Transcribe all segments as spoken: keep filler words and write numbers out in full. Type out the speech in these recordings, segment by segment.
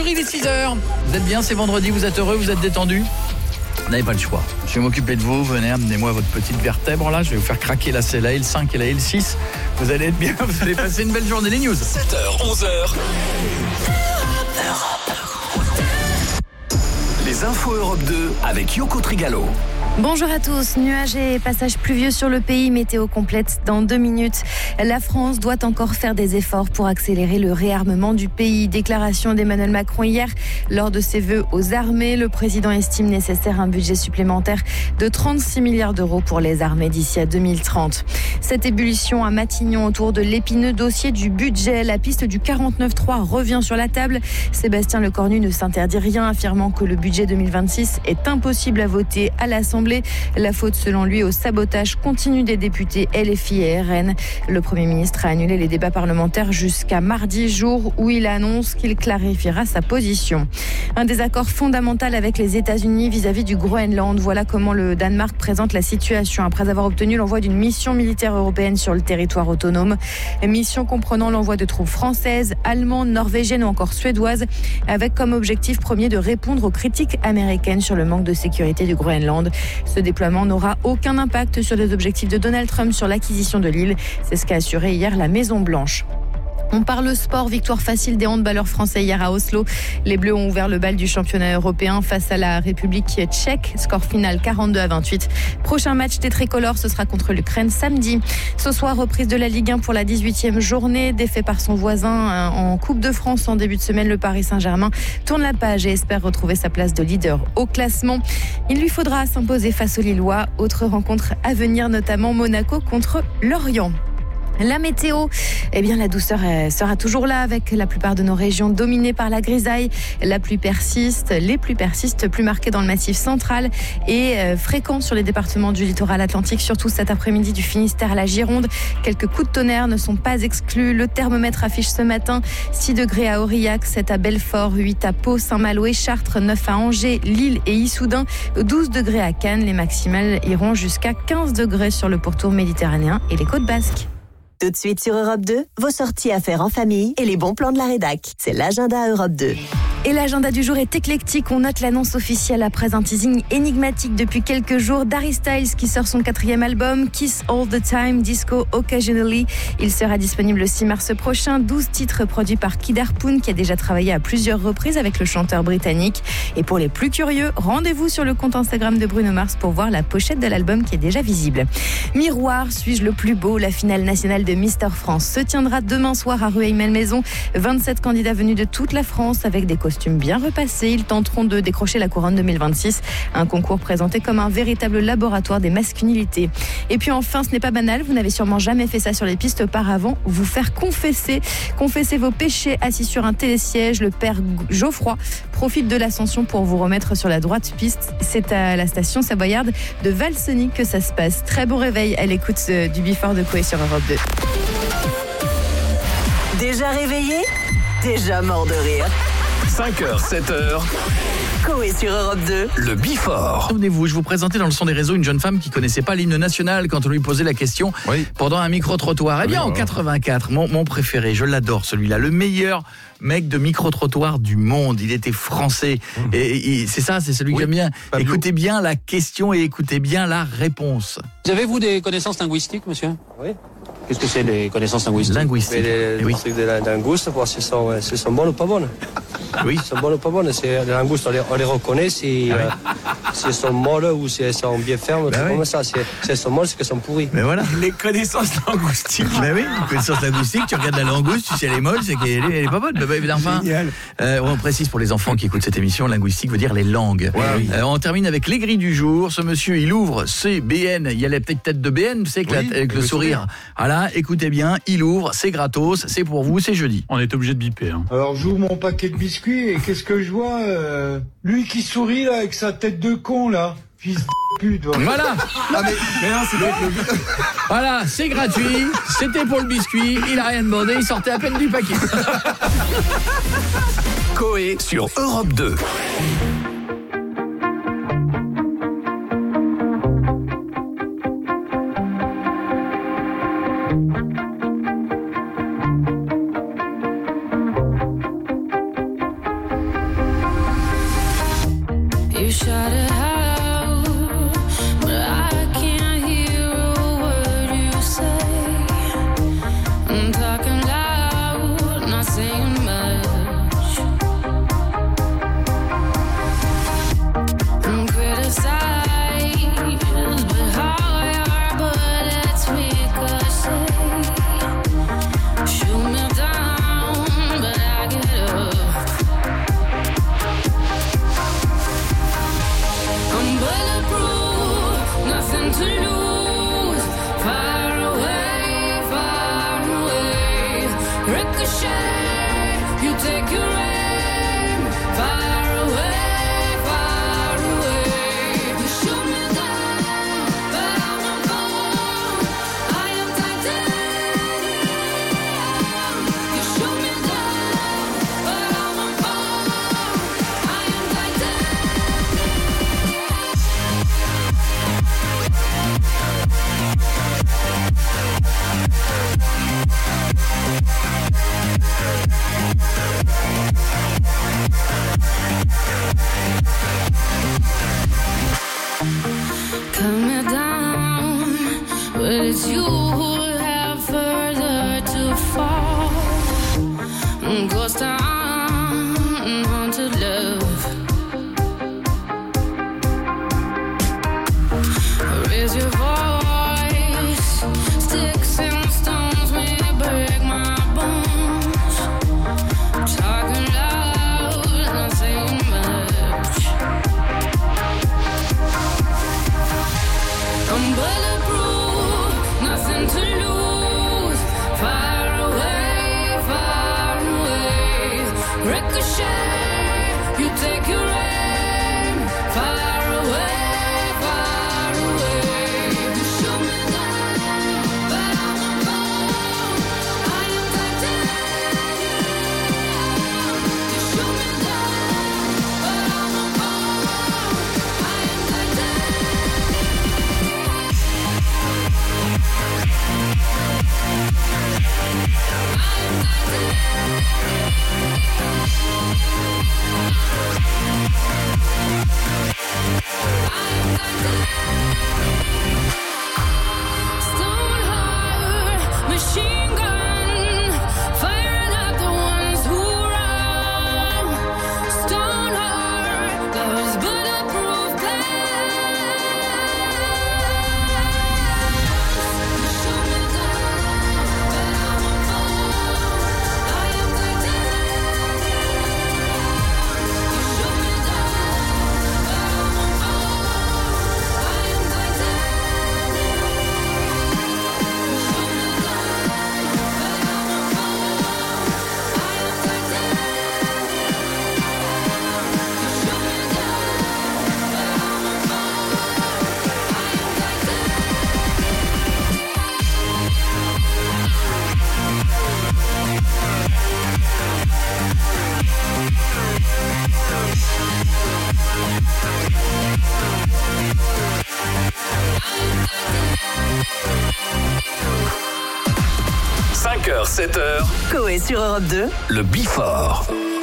il est six heures. Vous êtes bien, c'est vendredi, vous êtes heureux, vous êtes détendu? Vous n'avez pas le choix. Je vais m'occuper de vous. Venez, amenez-moi votre petite vertèbre là. Je vais vous faire craquer la, la L cinq et la L six. Vous allez être bien. Vous allez passer une belle journée. Les news. sept heures, onze heures. Les infos Europe deux avec Yoko Trigalo. Bonjour à tous. Nuages et passages pluvieux sur le pays. Météo complète dans deux minutes. La France doit encore faire des efforts pour accélérer le réarmement du pays. Déclaration d'Emmanuel Macron hier lors de ses vœux aux armées. Le président estime nécessaire un budget supplémentaire de trente-six milliards d'euros pour les armées d'ici à deux mille trente. Cette ébullition à Matignon autour de l'épineux dossier du budget. La piste du quarante-neuf trois revient sur la table. Sébastien Lecornu ne s'interdit rien, affirmant que le budget deux mille vingt-six est impossible à voter à l'Assemblée. La faute, selon lui, au sabotage continu des députés L F I et R N. Le Premier ministre a annulé les débats parlementaires jusqu'à mardi, jour où il annonce qu'il clarifiera sa position. Un désaccord fondamental avec les États-Unis vis-à-vis du Groenland. Voilà comment le Danemark présente la situation après avoir obtenu l'envoi d'une mission militaire européenne sur le territoire autonome. Mission comprenant l'envoi de troupes françaises, allemandes, norvégiennes ou encore suédoises, avec comme objectif premier de répondre aux critiques américaines sur le manque de sécurité du Groenland. Ce déploiement n'aura aucun impact sur les objectifs de Donald Trump sur l'acquisition de l'île. C'est ce qu'a assuré hier la Maison-Blanche. On parle sport, victoire facile des handballeurs français hier à Oslo. Les Bleus ont ouvert le bal du championnat européen face à la République tchèque. Score final quarante-deux à vingt-huit. Prochain match des tricolores, ce sera contre l'Ukraine samedi. Ce soir, reprise de la Ligue un pour la dix-huitième journée. Défait par son voisin en Coupe de France en début de semaine, le Paris Saint-Germain tourne la page et espère retrouver sa place de leader au classement. Il lui faudra s'imposer face aux Lillois. Autre rencontre à venir, notamment Monaco contre Lorient. La météo, eh bien la douceur sera toujours là avec la plupart de nos régions dominées par la grisaille. La pluie persiste, les pluies persistent, plus marquées dans le massif central et euh, fréquents sur les départements du littoral atlantique, surtout cet après-midi du Finistère à la Gironde. Quelques coups de tonnerre ne sont pas exclus. Le thermomètre affiche ce matin six degrés à Aurillac, sept à Belfort, huit à Pau, Saint-Malo et Chartres, neuf à Angers, Lille et Issoudun, douze degrés à Cannes. Les maximales iront jusqu'à quinze degrés sur le pourtour méditerranéen et les côtes basques. Tout de suite sur Europe deux, vos sorties à faire en famille et les bons plans de la rédac. C'est l'agenda Europe deux. Et l'agenda du jour est éclectique. On note l'annonce officielle après un teasing énigmatique depuis quelques jours d'Harry Styles qui sort son quatrième album, Kiss All the Time, Disco Occasionally. Il sera disponible le six mars prochain. douze titres produits par Kid Harpoon qui a déjà travaillé à plusieurs reprises avec le chanteur britannique. Et pour les plus curieux, rendez-vous sur le compte Instagram de Bruno Mars pour voir la pochette de l'album qui est déjà visible. Miroir, suis-je le plus beau? La finale nationale de Mister France se tiendra demain soir à Rueil-Malmaison. vingt-sept candidats venus de toute la France avec des costumes bien repassés. Ils tenteront de décrocher la couronne deux mille vingt-six. Un concours présenté comme un véritable laboratoire des masculinités. Et puis enfin, ce n'est pas banal. Vous n'avez sûrement jamais fait ça sur les pistes auparavant. Vous faire confesser. Confesser vos péchés assis sur un télésiège. Le père Geoffroy profite de l'ascension pour vous remettre sur la droite piste. C'est à la station savoyarde de Valseny que ça se passe. Très bon réveil à l'écoute du Before de Coé sur Europe deux. Déjà réveillé? Déjà mort de rire. cinq heures, sept heures. Coé sur Europe deux. Le Before. Souvenez-vous, je vous présentais dans le son des réseaux une jeune femme qui connaissait pas l'hymne national quand on lui posait la question Oui. pendant un micro-trottoir. Eh bien, Oui, en voilà. quatre-vingt-quatre, mon, mon préféré, je l'adore celui-là, le meilleur mec de micro-trottoir du monde. Il était français. Mmh. Et, et c'est ça, c'est celui Oui, que j'aime bien. Fabio. Écoutez bien la question et écoutez bien la réponse. Vous avez-vous des connaissances linguistiques, monsieur? Oui. Qu'est-ce que c'est, les connaissances linguistiques? Linguistique. Mais les, Eh oui. les trucs de la langouste, voir si sont, si sont bonnes ou pas bonnes. Oui. Si sont bonnes ou pas bonnes. C'est, les langoustes, on les, on les reconnaît si, Ah oui. euh, si elles sont molles ou si elles sont bien fermes. Bah c'est oui. comme ça. Si, si elles sont molles, c'est qu'elles sont pourries. Mais voilà. Les connaissances linguistiques. Ben oui, une connaissance linguistique, tu regardes la langouste, tu sais elle est molle, c'est qu'elle est, elle est pas bonne. Ben, ben, enfin, Génial. euh, on précise pour les enfants qui écoutent cette émission, linguistique veut dire les langues. Ouais, oui. Euh, on termine avec les grilles du jour. Ce monsieur, il ouvre ses B N. Il y a la petite tête de B N, tu sais, avec, Oui, la- avec avec le le sourire. sourire. Voilà, écoutez bien, il ouvre, c'est gratos, c'est pour vous, c'est jeudi. On est obligé de biper. Hein. Alors j'ouvre mon paquet de biscuits et qu'est-ce que je vois euh, lui qui sourit là avec sa tête de con là. Fils de pute. Voilà. Voilà, Ah mais, mais non, c'est peut-être le... voilà, c'est gratuit, c'était pour le biscuit, il a rien demandé, il sortait à peine du paquet. Coé sur Europe deux. shout it out, but I can't hear a word you say. I'm talking loud, not saying much. I'm criticized, but how your bullets ricochet. Shoot me down, but I get up. I'm bulletproof, nothing to lose. Far away, far away. Ricochet, you take your aim. Far away, far away. You shoot me down, but I won't fall. I am titanium. You shoot me down, but I won't fall. I am titanium. Cut me down, but it's you who have further to fall. Ghost town, haunted love. Raise your voice, sticks and stones may break my bones. Talking loud, not saying much. I'm bulletproof, nothing to lose. Far away, far away. Ricochet, you take your aim. Far away, far away. You shoot me down, but I won't fall. I am titanium. You shoot me down, but I won't fall. I am titanium. Stone heart, machine gun, firing at the ones who run. Stone heart, those bulletproof glass. Shoot me down, but I won't fall. I am titanium. You shoot me down, but I won't fall. I am titanium. Shoot me down, but I won't fall. I am titanium. Shoot me down, but I won't fall. I am cinq heures, sept heures, Coé sur Europe deux. le Before.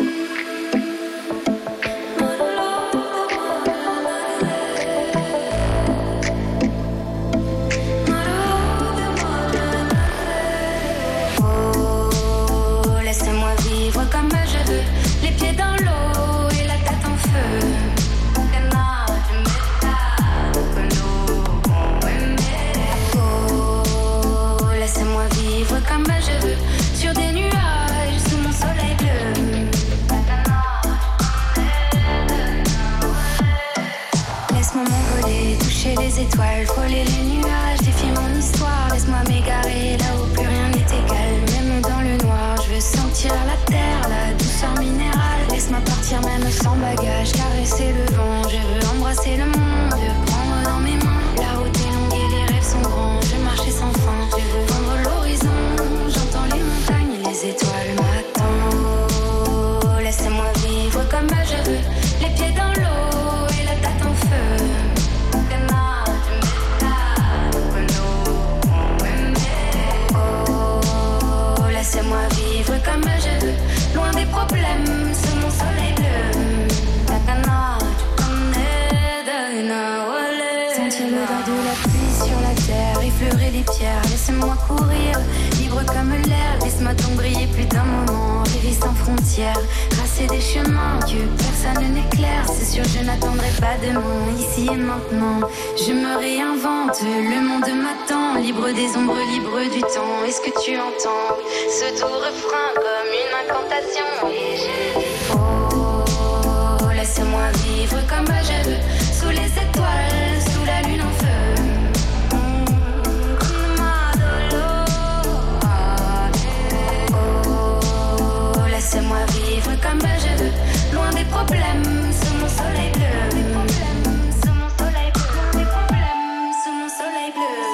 Oh, laissez-moi vivre comme je veux, les pieds dans l'eau et la tête en feu. Oh, laissez-moi vivre comme je veux, sur des nuages sous mon soleil bleu. Laisse-moi m'envoler, toucher les étoiles, frôler les nuages, défier mon histoire. Laisse-moi m'égarer là où plus rien n'est égal, même dans le noir. Je veux sentir la terre, la douceur minérale. Laisse-moi partir même sans bagage, caresser le vent. Je veux embrasser le monde, prendre dans mes mains. La route est longue et les rêves sont grands. Je veux marcher sans fin, je veux vendre l'horizon. J'entends les montagnes et les étoiles m'attendent. Oh, laissez-moi vivre comme je veux, les pieds dans l'eau et la tête en feu. Oh, laissez-moi vivre comme je veux, loin des problèmes, sous mon soleil bleu. Takana, tu connais. C'est l'odeur de la pluie sur la terre, effleurer les pierres, laisse-moi courir, libre comme l'air, laisse-moi donc briller plus d'un moment, rêver sans frontières, tracer des chemins que personne n'éclaire, c'est sûr je n'attendrai pas demain, ici et maintenant, je me réinvente, le monde m'attend, libre des ombres, libre du temps, est-ce que tu entends ce doux refrain comme une incantation, et je dis oh, laisse-moi vivre comme je veux, sous les étoiles, sous la lune en feu. Oh, laisse-moi vivre comme je veux, loin des problèmes, sous mon soleil bleu. Sous mon soleil bleu, loin des problèmes, sous mon soleil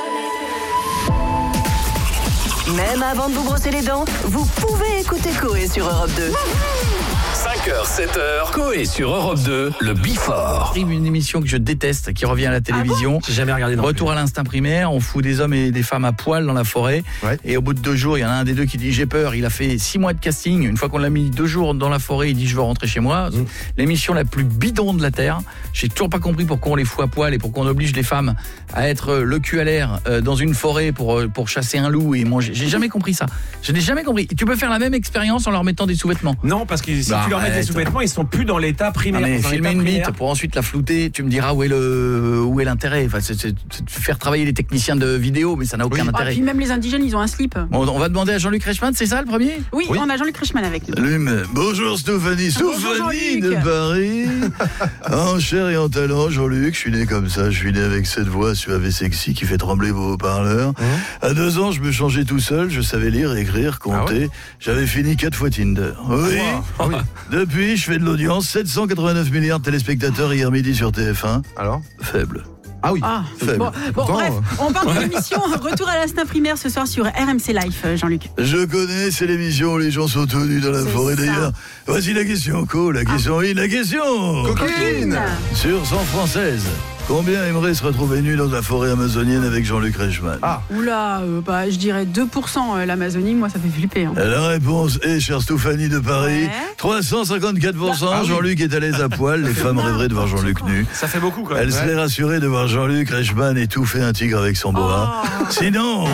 bleu. Même avant de vous brosser les dents, vous pouvez écouter Coé sur Europe deux. cinq heures, sept heures, Coé sur Europe deux, le Before. Arrive une émission que je déteste, qui revient à la télévision. Ah bon ? J'ai jamais regardé non Retour plus. à l'instinct primaire, on fout des hommes et des femmes à poil dans la forêt. Ouais. Et au bout de deux jours, il y en a un des deux qui dit j'ai peur. Il a fait six mois de casting. Une fois qu'on l'a mis deux jours dans la forêt, il dit je veux rentrer chez moi. Mmh. L'émission la plus bidon de la Terre. J'ai toujours pas compris pourquoi on les fout à poil et pourquoi on oblige les femmes à être le cul à l'air dans une forêt pour, pour chasser un loup et manger. J'ai jamais compris ça. Je n'ai jamais compris. Tu peux faire la même expérience en leur mettant des sous-vêtements. Non, parce que si Bah, tu leur mets des arrête. sous-vêtements, ils sont plus dans l'état primaire. Ah mais Dans filmer l'état une primaire. bite pour ensuite la flouter, tu me diras où est le où est l'intérêt. Enfin, c'est, c'est, c'est de faire travailler les techniciens de vidéo, mais ça n'a aucun Ah, intérêt. puis même les indigènes, ils ont un slip. Bon, on va demander à Jean-Luc Reichmann, c'est ça le premier ? Oui, oui. On a Jean-Luc Reichmann avec nous. Salut, mais... Bonjour Stéphanie, Bonjour, Stéphanie Jean-Luc. de Paris. En chair et en talent, Jean-Luc, je suis né comme ça, je suis né avec cette voix suave et sexy qui fait trembler vos haut-parleurs. Mmh. À deux ans, je me changeais tout seul, je savais lire, écrire, compter. Ah ouais. J'avais fini quatre fois Tinder. Oui. Ah oui. Depuis, je fais de l'audience, sept cent quatre-vingt-neuf milliards de téléspectateurs hier midi sur T F un. Alors ? Faible. Ah oui. Ah, Faible. bon, bon Pourtant, bref, euh... on parle de l'émission Retour à l'instinct primaire ce soir sur R M C Life, Jean-Luc. Je connais, c'est l'émission où les gens sont tenus dans la c'est forêt ça. d'ailleurs. Voici la question Co, la question ah. in, la question Coquine. Sur cent françaises, combien aimerait se retrouver nu dans la forêt amazonienne avec Jean-Luc Reichmann? Ah. Oula, euh, bah, je dirais deux pour cent euh, l'Amazonie, moi ça fait flipper. Hein. La réponse est, chère Stéphanie de Paris, ouais. trois cent cinquante-quatre pour cent. Ah, oui. Jean-Luc est à l'aise à poil, les femmes rêveraient de voir Jean-Luc nu. Ça fait beaucoup quand même. Elles seraient ouais. rassurées de voir Jean-Luc Reichmann étouffer un tigre avec son boa. Oh. Sinon...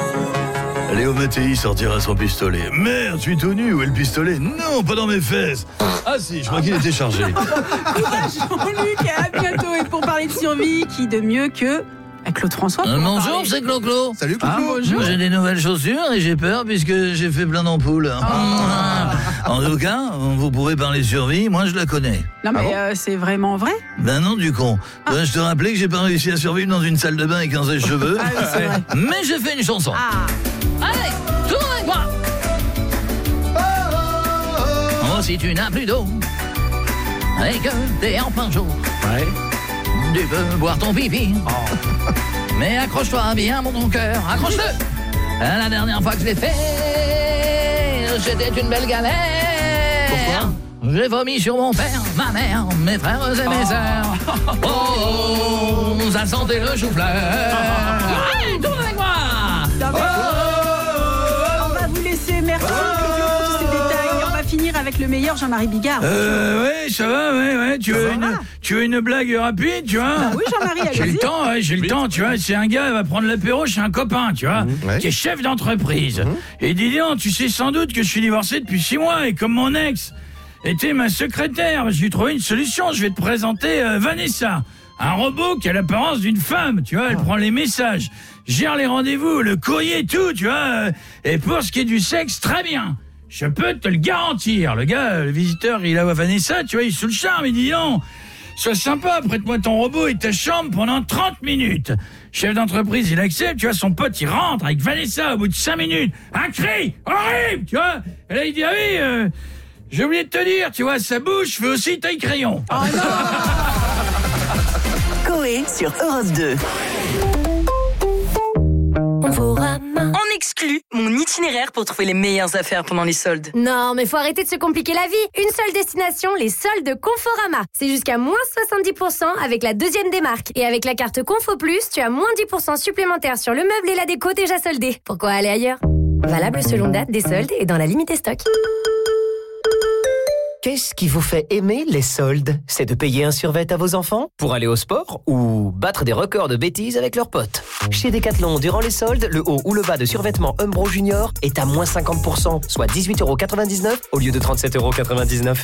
Léo Mattei sortira son pistolet. Merde, je suis tout nu, où est le pistolet? Non, pas dans mes fesses. Ah si, je crois qu'il était chargé. Courage Jean-Luc, à bientôt. Et pour parler de survie, qui de mieux que Claude François? Euh, bonjour, c'est Clo-Clo. Salut Clo-Clo. Ah, bonjour. J'ai des nouvelles chaussures et j'ai peur puisque j'ai fait plein d'ampoules. Oh. En tout cas, vous pouvez parler survie, moi je la connais. Non mais Ah bon euh, c'est vraiment vrai? Ben non, du con. Ah. Ben, je te rappelais que j'ai pas réussi à survivre dans une salle de bain avec un sèche-cheveux. Ah oui, c'est vrai. Mais j'ai fait une chanson. Ah. Allez, tourne avec moi. Oh, si tu n'as plus d'eau et que t'es en plein jour, Ouais. tu peux boire ton pipi. Oh. Mais accroche-toi bien, mon ton cœur, accroche-le. La dernière fois que je l'ai fait, c'était une belle galère. Pourquoi? J'ai vomi sur mon père, ma mère, mes frères et mes sœurs. Oh, oh, oh, ça sentait le chou-fleur. Allez, tourne avec moi. Non, mais- On va vous laisser, merci Claude pour tous ces détails. On va finir avec le meilleur Jean-Marie Bigard. Euh, ouais, ça va, ouais, ouais. Tu veux, une, tu veux une blague rapide, tu vois? Bah oui, Jean-Marie, J'ai allez-y. le temps, ouais, j'ai le temps, tu vois. C'est un gars, il va prendre l'apéro chez un copain, tu vois, Mmh, ouais. qui est chef d'entreprise. Mmh. Et il dit, non, tu sais sans doute que je suis divorcé depuis six mois et comme mon ex était ma secrétaire, je lui ai trouvé une solution. Je vais te présenter euh, Vanessa, un robot qui a l'apparence d'une femme, tu vois. Elle oh. prend les messages, gère les rendez-vous, le courrier, tout, tu vois. Euh, et pour ce qui est du sexe, très bien. Je peux te le garantir. Le gars, le visiteur, il a Vanessa, tu vois, il est sous le charme, il dit non. Sois sympa, prête-moi ton robot et ta chambre pendant trente minutes. Chef d'entreprise, il accepte, tu vois, son pote, il rentre avec Vanessa au bout de cinq minutes. Un cri horrible, tu vois. Et là, il dit, ah oui, euh, j'ai oublié de te dire, tu vois, sa bouche fait aussi taille crayon. Oh non. Coé sur Europe deux. En exclut mon itinéraire pour trouver les meilleures affaires pendant les soldes. Non, mais faut arrêter de se compliquer la vie. Une seule destination, les soldes Conforama. C'est jusqu'à moins soixante-dix pour cent avec la deuxième des marques. Et avec la carte Confo Plus, tu as moins dix pour cent supplémentaires sur le meuble et la déco déjà soldés. Pourquoi aller ailleurs? Valable selon date des soldes et dans la limite des stocks. Qu'est-ce qui vous fait aimer les soldes? C'est de payer un survêt à vos enfants? Pour aller au sport? Ou battre des records de bêtises avec leurs potes? Chez Decathlon, durant les soldes, le haut ou le bas de survêtement Umbro Junior est à moins cinquante pour cent, soit dix-huit euros quatre-vingt-dix-neuf au lieu de trente-sept euros quatre-vingt-dix-neuf.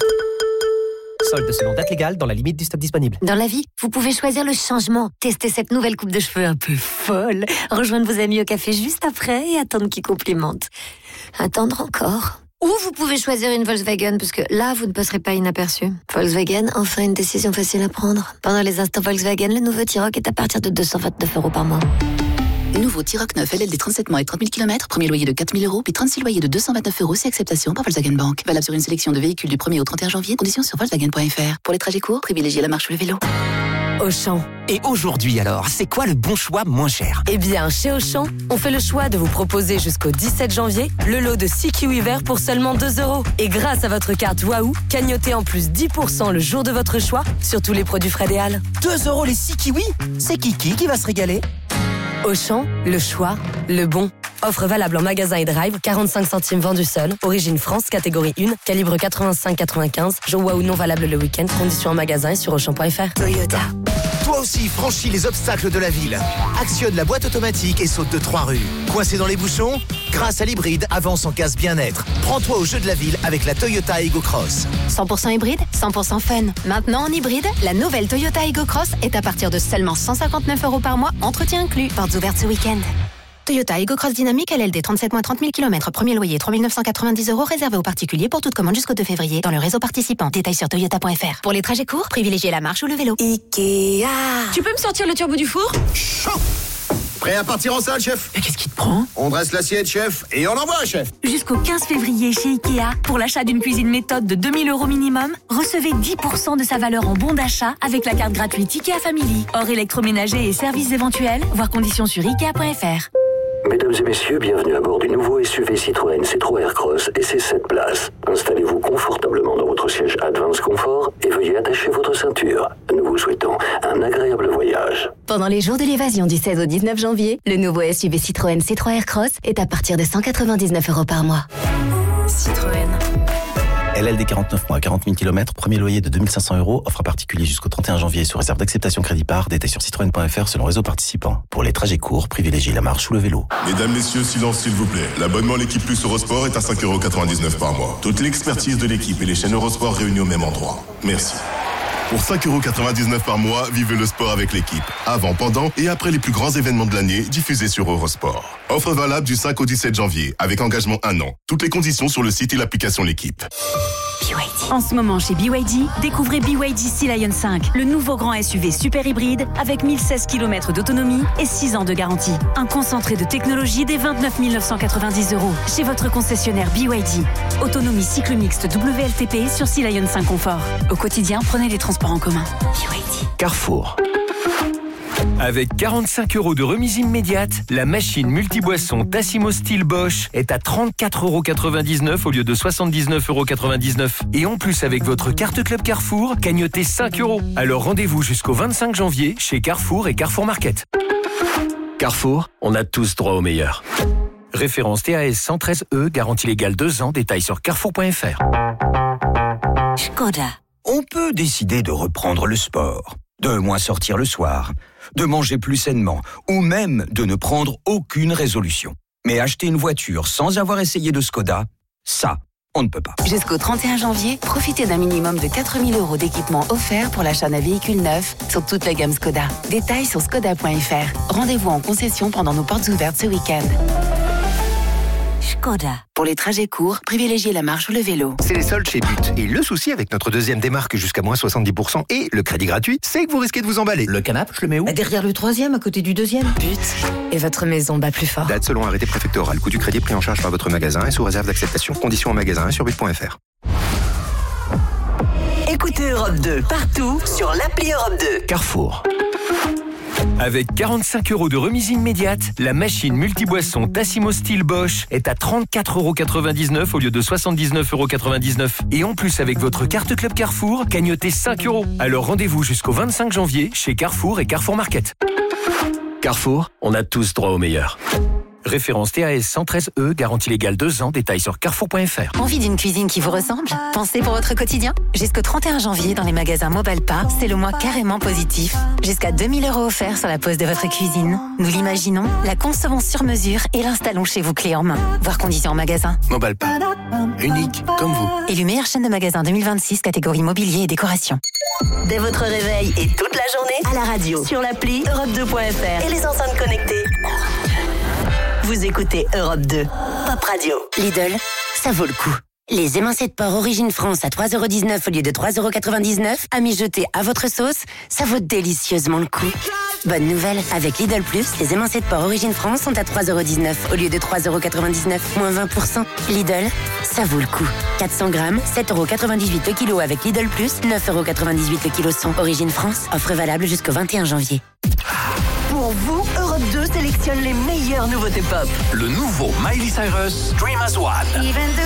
Solde selon date légale dans la limite du stock disponible. Dans la vie, vous pouvez choisir le changement. Tester cette nouvelle coupe de cheveux un peu folle. Rejoindre vos amis au café juste après et attendre qu'ils complimentent. Attendre encore. Ou vous pouvez choisir une Volkswagen, parce que là, vous ne passerez pas inaperçu. Volkswagen, enfin une décision facile à prendre. Pendant les instants Volkswagen, le nouveau T-Roc est à partir de deux cent vingt-neuf euros par mois. Nouveau T-Roc neuf L L D trente-sept mois et trente mille kilomètres, premier loyer de quatre mille euros, puis trente-six loyers de deux cent vingt-neuf euros, c'est acceptation par Volkswagen Bank. Valable sur une sélection de véhicules du premier au trente et un janvier, conditions sur Volkswagen point F R. Pour les trajets courts, privilégiez la marche ou le vélo. Auchan. Et aujourd'hui alors, c'est quoi le bon choix moins cher? Eh bien, chez Auchan, on fait le choix de vous proposer jusqu'au dix-sept janvier le lot de six kiwis verts pour seulement deux euros. Et grâce à votre carte Waouh, cagnotez en plus dix pour cent le jour de votre choix sur tous les produits Fred et Al. deux euros les six kiwis? C'est Kiki qui va se régaler. Auchan, le choix, le bon. Offre valable en magasin et drive, quarante-cinq centimes vendu seul. Origine France, catégorie un, calibre quatre-vingt-cinq quatre-vingt-quinze. Jour Waouh non valable le week-end. Conditions en magasin et sur Auchan point F R. Toyota. Toi aussi, franchis les obstacles de la ville. Actionne la boîte automatique et saute de trois rues. Coincé dans les bouchons? Grâce à l'hybride, avance en casse bien-être. Prends-toi au jeu de la ville avec la Toyota Ego Cross. cent pour cent hybride, cent pour cent fun. Maintenant en hybride, la nouvelle Toyota Ego Cross est à partir de seulement cent cinquante-neuf euros par mois, entretien inclus. Portes ouvertes ce week-end. Toyota Ego Cross Dynamique L L D trente-sept mois trente mille kilomètres, premier loyer trois mille neuf cent quatre-vingt-dix euros, réservé aux particuliers pour toute commande jusqu'au deux février dans le réseau participant. Détails sur toyota point F R. Pour les trajets courts, privilégiez la marche ou le vélo. Ikea. Tu peux me sortir le turbo du four? Chaud. Prêt à partir en salle, chef? Mais qu'est-ce qui te prend? On dresse l'assiette, chef, et on envoie, chef. Jusqu'au quinze février chez Ikea, pour l'achat d'une cuisine méthode de deux mille euros minimum, recevez dix pour cent de sa valeur en bon d'achat avec la carte gratuite Ikea Family. Hors électroménager et services éventuels, voir conditions sur ikea point F R. Mesdames et messieurs, bienvenue à bord du nouveau S U V Citroën C trois Aircross et ses sept places. Installez-vous confortablement dans votre siège Advance Confort et veuillez attacher votre ceinture. Nous vous souhaitons un agréable voyage. Pendant les jours de l'évasion du seize au dix-neuf janvier, le nouveau S U V Citroën C trois Aircross est à partir de cent quatre-vingt-dix-neuf euros par mois. Citroën. L L D quarante-neuf mois, quarante mille kilomètres, premier loyer de deux mille cinq cents euros, offre à particulier jusqu'au trente et un janvier sous réserve d'acceptation crédit par, détail sur citroën point F R selon réseau participant. Pour les trajets courts, privilégiez la marche ou le vélo. Mesdames, messieurs, silence s'il vous plaît. L'abonnement L'équipe Plus Eurosport est à cinq euros quatre-vingt-dix-neuf par mois. Toute l'expertise de l'équipe et les chaînes Eurosport réunies au même endroit. Merci. Pour cinq euros quatre-vingt-dix-neuf par mois, vivez le sport avec l'équipe. Avant, pendant et après les plus grands événements de l'année diffusés sur Eurosport. Offre valable du cinq au dix-sept janvier, avec engagement un an. Toutes les conditions sur le site et l'application L'équipe. B Y D. En ce moment chez B Y D, découvrez B Y D Sea Lion cinq, le nouveau grand S U V super hybride avec mille seize kilomètres d'autonomie et six ans de garantie. Un concentré de technologie dès vingt-neuf mille neuf cent quatre-vingt-dix euros chez votre concessionnaire B Y D. Autonomie cycle mixte W L T P sur Sea Lion cinq Confort. Au quotidien, prenez les transports en commun. B Y D. Carrefour. Avec quarante-cinq euros de remise immédiate, la machine multiboisson Tassimo Steel Bosch est à trente-quatre euros quatre-vingt-dix-neuf au lieu de soixante-dix-neuf euros quatre-vingt-dix-neuf. Et en plus, avec votre carte Club Carrefour, cagnotez cinq euros. Alors rendez-vous jusqu'au vingt-cinq janvier chez Carrefour et Carrefour Market. Carrefour, on a tous droit au meilleur. Référence T A S cent treize E, garantie légale deux ans, détail sur carrefour point F R. Skoda. On peut décider de reprendre le sport, de moins sortir le soir, de manger plus sainement, ou même de ne prendre aucune résolution. Mais acheter une voiture sans avoir essayé de Skoda, ça, on ne peut pas. Jusqu'au trente et un janvier, profitez d'un minimum de quatre mille euros d'équipement offert pour l'achat d'un véhicule neuf sur toute la gamme Skoda. Détails sur skoda point F R. Rendez-vous en concession pendant nos portes ouvertes ce week-end. Skoda. Pour les trajets courts, privilégiez la marche ou le vélo. C'est les soldes chez But. Et le souci avec notre deuxième démarque jusqu'à moins soixante-dix pour cent et le crédit gratuit, c'est que vous risquez de vous emballer. Le canapé, je le mets où? Bah derrière le troisième, à côté du deuxième. But. Et votre maison bat plus fort. Date selon arrêté préfectoral. Coût du crédit pris en charge par votre magasin et sous réserve d'acceptation. Conditions en magasin et sur but point F R. Écoutez Europe deux partout sur l'appli Europe deux. Carrefour. Avec quarante-cinq euros de remise immédiate, la machine multiboisson Tassimo Steel Bosch est à trente-quatre euros quatre-vingt-dix-neuf au lieu de soixante-dix-neuf euros quatre-vingt-dix-neuf. Et en plus, avec votre carte Club Carrefour, cagnotez cinq euros. Alors rendez-vous jusqu'au vingt-cinq janvier chez Carrefour et Carrefour Market. Carrefour, on a tous droit au meilleur. Référence T A S cent treize E, garantie légale deux ans, détails sur carrefour point f r. Envie d'une cuisine qui vous ressemble? Pensez pour votre quotidien? Jusqu'au trente et un janvier, dans les magasins Mobalpa, c'est le mois carrément positif. Jusqu'à deux mille euros offerts sur la pose de votre cuisine. Nous l'imaginons, la concevons sur mesure et l'installons chez vous clé en main. Voir conditions en magasin. Mobalpa. Unique comme vous. Élu meilleure chaîne de magasins deux mille vingt-six, catégorie mobilier et décoration. Dès votre réveil et toute la journée, à la radio, sur l'appli Europe deux point F R et les enceintes connectées. Vous écoutez Europe deux, Pop Radio. Lidl, ça vaut le coup. Les émincés de porc Origine France à trois euros dix-neuf au lieu de trois euros quatre-vingt-dix-neuf, à mijoter à votre sauce, ça vaut délicieusement le coup. Bonne nouvelle, avec Lidl Plus, les émincés de porc Origine France sont à trois euros dix-neuf au lieu de trois euros quatre-vingt-dix-neuf, moins vingt pour cent. Lidl, ça vaut le coup. quatre cents grammes, sept euros quatre-vingt-dix-huit le kilo avec Lidl Plus, neuf euros quatre-vingt-dix-huit le kilo son. Origine France, offre valable jusqu'au vingt et un janvier. Pour vous, Europe deux sélectionne les meilleures nouveautés pop. Le nouveau Miley Cyrus, Dream as One.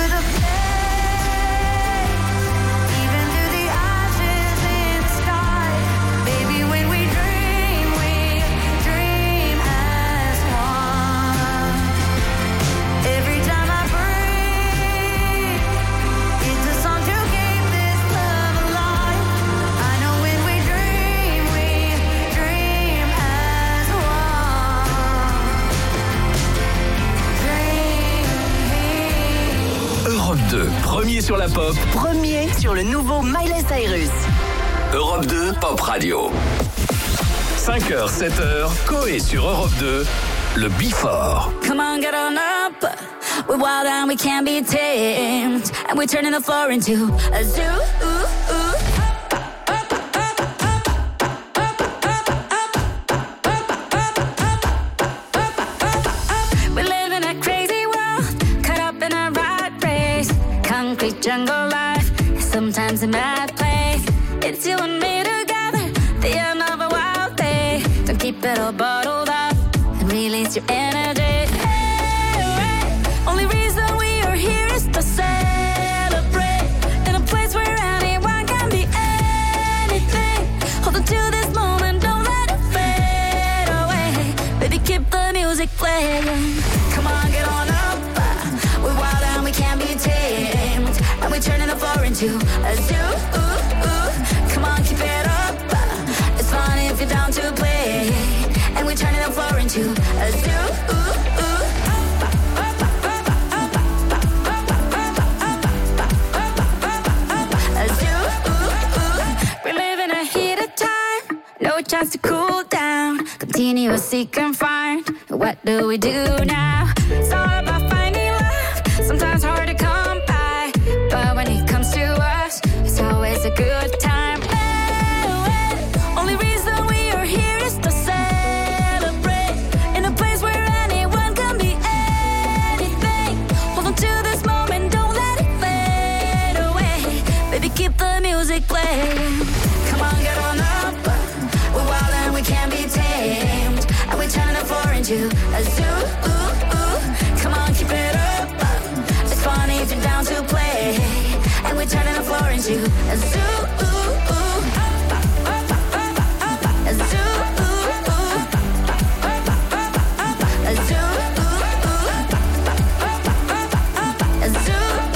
Europe deux, premier sur la pop. Premier sur le nouveau Miley Cyrus. Europe deux, Pop Radio. cinq heures, sept heures, Coé sur Europe deux, le Before. Come on, get on up. We're wild and we can't be tamed. And we're turning the floor into a zoo. Ooh, ooh. We live in a crazy world, caught up in a rat race. Concrete jungle life, sometimes a mad place. It's you and me together, the end of a wild day. Don't keep it all bottled up and release your energy. Hey, hey. Only reason we are here is to celebrate. In a place where anyone can be anything. Hold on to this moment, don't let it fade away. Baby, keep the music playing. Come on, get on up. We're wild and we can't be tamed. And we're turning the floor into a zoo. Ooh, ooh. Come on, keep it up. It's fun if you're down to play. And we're turning the floor into a zoo. Ooh, ooh. A zoo. Ooh, ooh. We live in a heated time. No chance to cool down. Continuously confined. What do we do now? It's all about finding love. Sometimes hard to come by. But when it comes to us, it's always a good time. Hey, hey. Only reason we are here is to celebrate. In a place where anyone can be anything. Hold on to this moment, don't let it fade away. Baby, keep the music playing. Come on, get on up. We're wild and we can't be tamed. And we're turning the floor into a zoo. Ooh, ooh. Come on, keep it up. It's funny if you're down to play. And we're turning the floor into a zoo. Ooh, ooh. A zoo. Ooh, ooh. A zoo. Ooh, ooh. A zoo.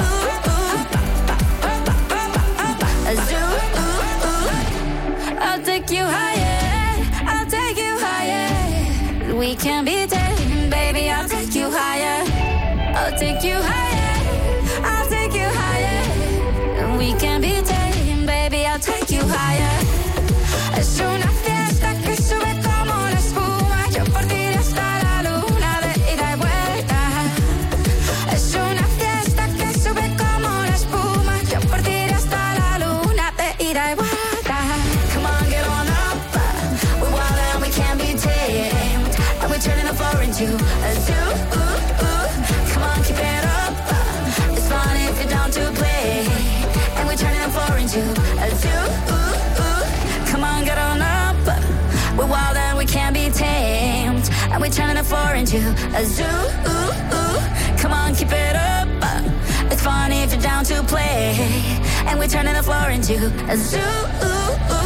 Ooh, ooh. A zoo. Ooh, ooh. I'll take you higher. I'll take you higher. We can be taken, baby. I'll take you higher. I'll take you higher. I'll take you higher. We can be taken, baby. I'll take you higher. Es una fiesta que sube como la espuma. Yo por ti hasta la luna de ida y vuelta. Es una fiesta que sube como la espuma. Yo por ti hasta la luna de ida y vuelta. Come on, get on up. We're wild and we can't be tamed. And we're turning the floor into a zoo. Ooh, ooh. Come on, keep it up. It's fun if you're down to play. And we're turning the floor into a zoo. Ooh, ooh. Come on, get on up. We're wild and we can't be tamed. And we're turning the floor into a zoo. Ooh, ooh. Come on, keep it up. It's fun if you're down to play. And we're turning the floor into a zoo. Ooh, ooh.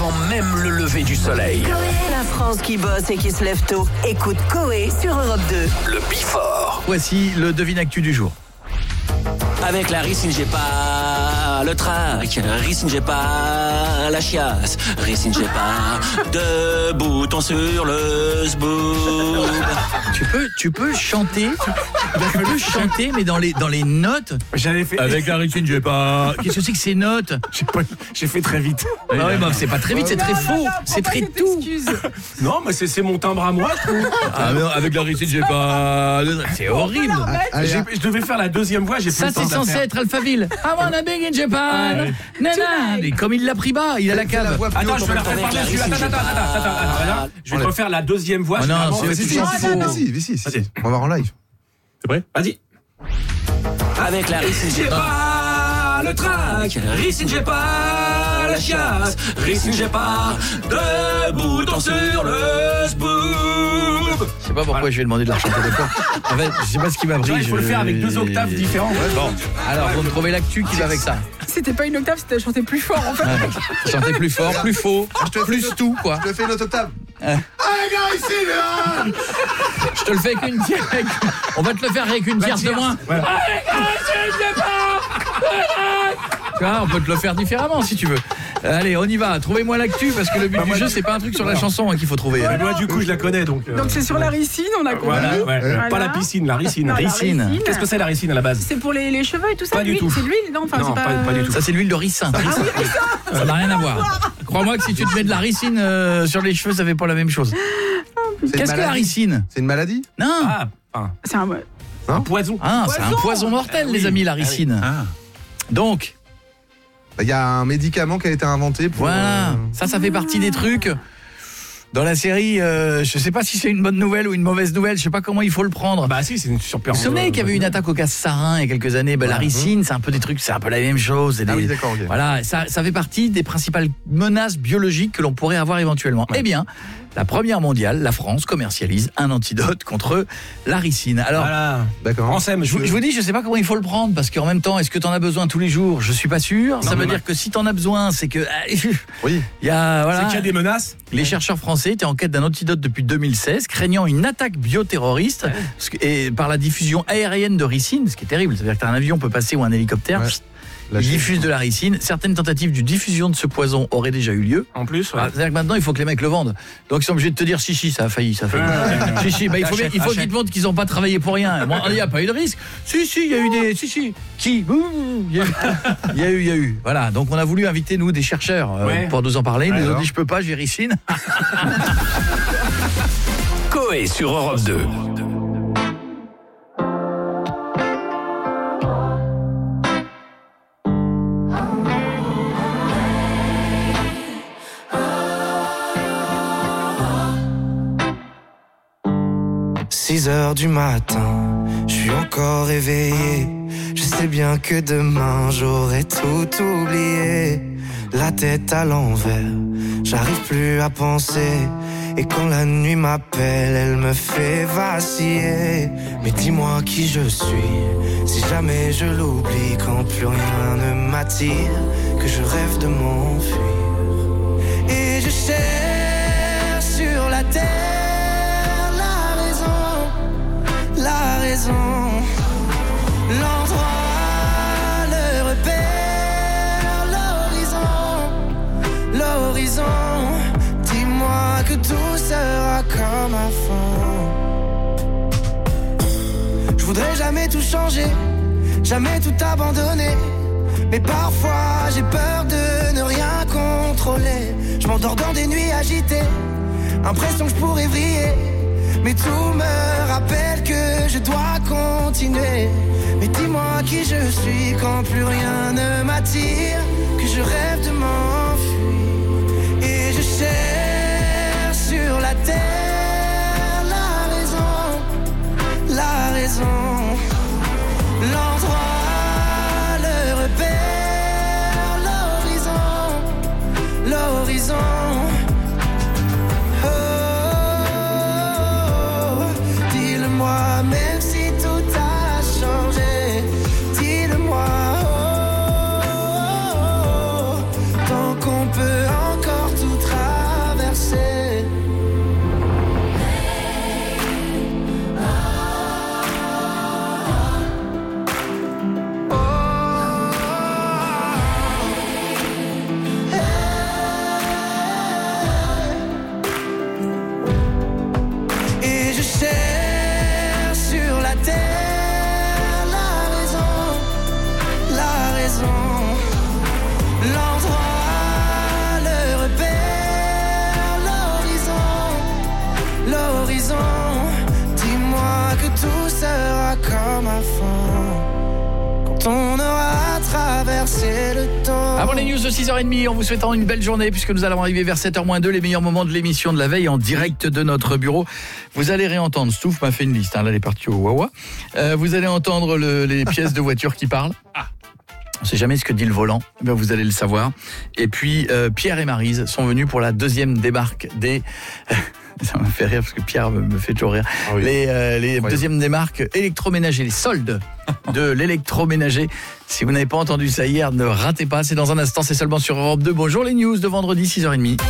avant même le lever du soleil. La France qui bosse et qui se lève tôt. Écoute Coé sur Europe deux. Le Bifort. Voici le devine actu du jour. Avec la Ricine, j'ai pas le trac. Ricine, j'ai pas la chiasse. Ricine, j'ai pas de bouton sur le zboob. Tu peux, tu peux chanter, tu peux chanter, mais dans les, dans les notes. J'avais fait. Avec la Ricine, j'ai pas. Qu'est-ce que c'est que ces notes? J'ai, pas... j'ai fait très vite. Non, mais c'est pas très vite, c'est très faux. C'est très tout. Non, mais c'est, c'est mon timbre à moi. Ah, mais avec la Ricine, j'ai pas. C'est horrible. Ah, j'ai, je devais faire la deuxième voix, j'ai Ça, c'est censé être Alphaville. I wanna begin in Japan. Nana. Et comme il l'a pris bas, il a la cave. Attends, je vais la faire par-dessus. Attends, attends, attends, attends. Je vais te refaire la deuxième voix. Oh non, c'est c'est si, si, si. On va voir en live. C'est vrai? Vas-y. Avec la Ricine, j'ai pas le trac. Ricine, j'ai pas la chiasse. Ricine, j'ai pas de bouton sur le zboob. Je sais pas pourquoi je vais demander de la chanter d'accord. En fait, je sais pas ce qui m'a pris. Il faut le faire avec deux octaves différentes. Bon, alors vous me trouvez l'actu qui va avec ça. C'était pas une octave, c'était chanter plus fort en fait. Ouais, chanter plus fort, plus faux, plus tout quoi. Je te fais une autre octave. Euh. Je te le fais avec une tierce. On va te le faire avec une tierce de moins. Ouais. Tu vois, on peut te le faire différemment si tu veux. Allez, on y va. Trouvez-moi l'actu parce que le but bah, du jeu, c'est pas un truc sur la chanson hein, qu'il faut trouver. Mais moi, du coup, je la connais donc. Euh... Donc c'est sur la ricine, on a compris. Voilà, ouais. voilà. Pas la piscine, la ricine. Non, ricine. La ricine. Qu'est-ce que c'est la ricine à la base? C'est pour les, les cheveux et tout ça. Pas du tout. C'est de l'huile, non, enfin, non c'est pas... pas, pas du tout. Ça, c'est l'huile de ricin. Ah oui, ricin. Ça n'a rien à voir. Crois-moi que si tu te mets de la ricine euh, sur les cheveux, ça fait pas la même chose. C'est Qu'est-ce que la ricine? C'est une maladie? Non. Ah, ah. C'est un... un poison. Ah, c'est un poison mortel, ah, les oui. amis, la ricine. Ah, oui. ah. Donc, il y a un médicament qui a été inventé pour... Voilà, euh... ça, ça fait partie des trucs. Dans la série, euh, je sais pas si c'est une bonne nouvelle ou une mauvaise nouvelle, je sais pas comment il faut le prendre. Bah si, c'est une surprise. Vous vous souvenez qu'il y avait une attaque au casse sarin il y a quelques années, bah, ouais, la ricine, mmh. c'est un peu des trucs, c'est un peu la même chose. Ah des, oui, d'accord, okay. Voilà, ça, ça fait partie des principales menaces biologiques que l'on pourrait avoir éventuellement. Ouais. Eh bien, la première mondiale, la France commercialise un antidote contre la ricine. Alors, voilà. D'accord. Français, je, je vous dis, je sais pas comment il faut le prendre parce qu'en même temps, est-ce que tu en as besoin tous les jours? Je suis pas sûr. Non, ça veut dire ouais. que si tu en as besoin, c'est que oui. Il y a voilà, c'est qu'il y a des menaces. Les chercheurs français étaient en quête d'un antidote depuis deux mille seize, craignant une attaque bioterroriste ouais. et par la diffusion aérienne de ricine, ce qui est terrible. C'est-à-dire que un avion peut passer ou un hélicoptère. Ouais. Il diffuse de la ricine. Certaines tentatives de diffusion de ce poison auraient déjà eu lieu. En plus, ouais. ah, c'est-à-dire que maintenant, il faut que les mecs le vendent. Donc, ils sont obligés de te dire si, si, ça a failli, ça a failli. Ouais. si, si, bah, il faut, achète, il faut qu'ils te montrent qu'ils n'ont pas travaillé pour rien. Bon, il n'y a pas eu de risque. Si, si, il y a eu des. Si, si. Qui Il y a eu. Il y a eu, il y a eu. Voilà. Donc, on a voulu inviter, nous, des chercheurs euh, ouais. pour nous en parler. Ils nous ont dit, je peux pas, j'ai ricine. Coé sur Europe deux. six heures du matin, je suis encore éveillé. Je sais bien que demain j'aurai tout oublié. La tête à l'envers, j'arrive plus à penser. Et quand la nuit m'appelle, elle me fait vaciller. Mais dis-moi qui je suis, si jamais je l'oublie. Quand plus rien ne m'attire, que je rêve de m'enfuir. Et je cherche sur la terre la raison, l'endroit, le repère, l'horizon, l'horizon. Dis-moi que tout sera comme avant. Je voudrais jamais tout changer, jamais tout abandonner. Mais parfois j'ai peur de ne rien contrôler. Je m'endors dans des nuits agitées, impression que je pourrais vriller. Mais tout me rappelle que je dois continuer. Mais dis-moi qui je suis quand plus rien ne m'attire, que je rêve de m'enfuir. Et je cherche sur la terre la raison, la raison, l'endroit, le repère, l'horizon, l'horizon. Même si tout a changé, dis-le-moi, oh, oh, oh, tant qu'on peut encore tout à fond. Quand on aura traversé le temps. Avant les news de six heures trente, en vous souhaitant une belle journée, puisque nous allons arriver vers sept heures moins deux, les meilleurs moments de l'émission de la veille en direct de notre bureau. Vous allez réentendre, Stouff m'a fait une liste, hein, là elle est partie au Wawa. Euh, vous allez entendre le, les pièces de voiture qui parlent. Ah. On ne sait jamais ce que dit le volant, eh bien vous allez le savoir. Et puis euh, Pierre et Maryse sont venus pour la deuxième démarque des... Ça me fait rire parce que Pierre me fait toujours rire. Ah oui. Les, euh, les oui. deuxièmes démarques électroménager, les soldes de l'électroménager. Si vous n'avez pas entendu ça hier, ne ratez pas. C'est dans un instant, c'est seulement sur Europe deux. Bonjour les news de vendredi, six heures trente.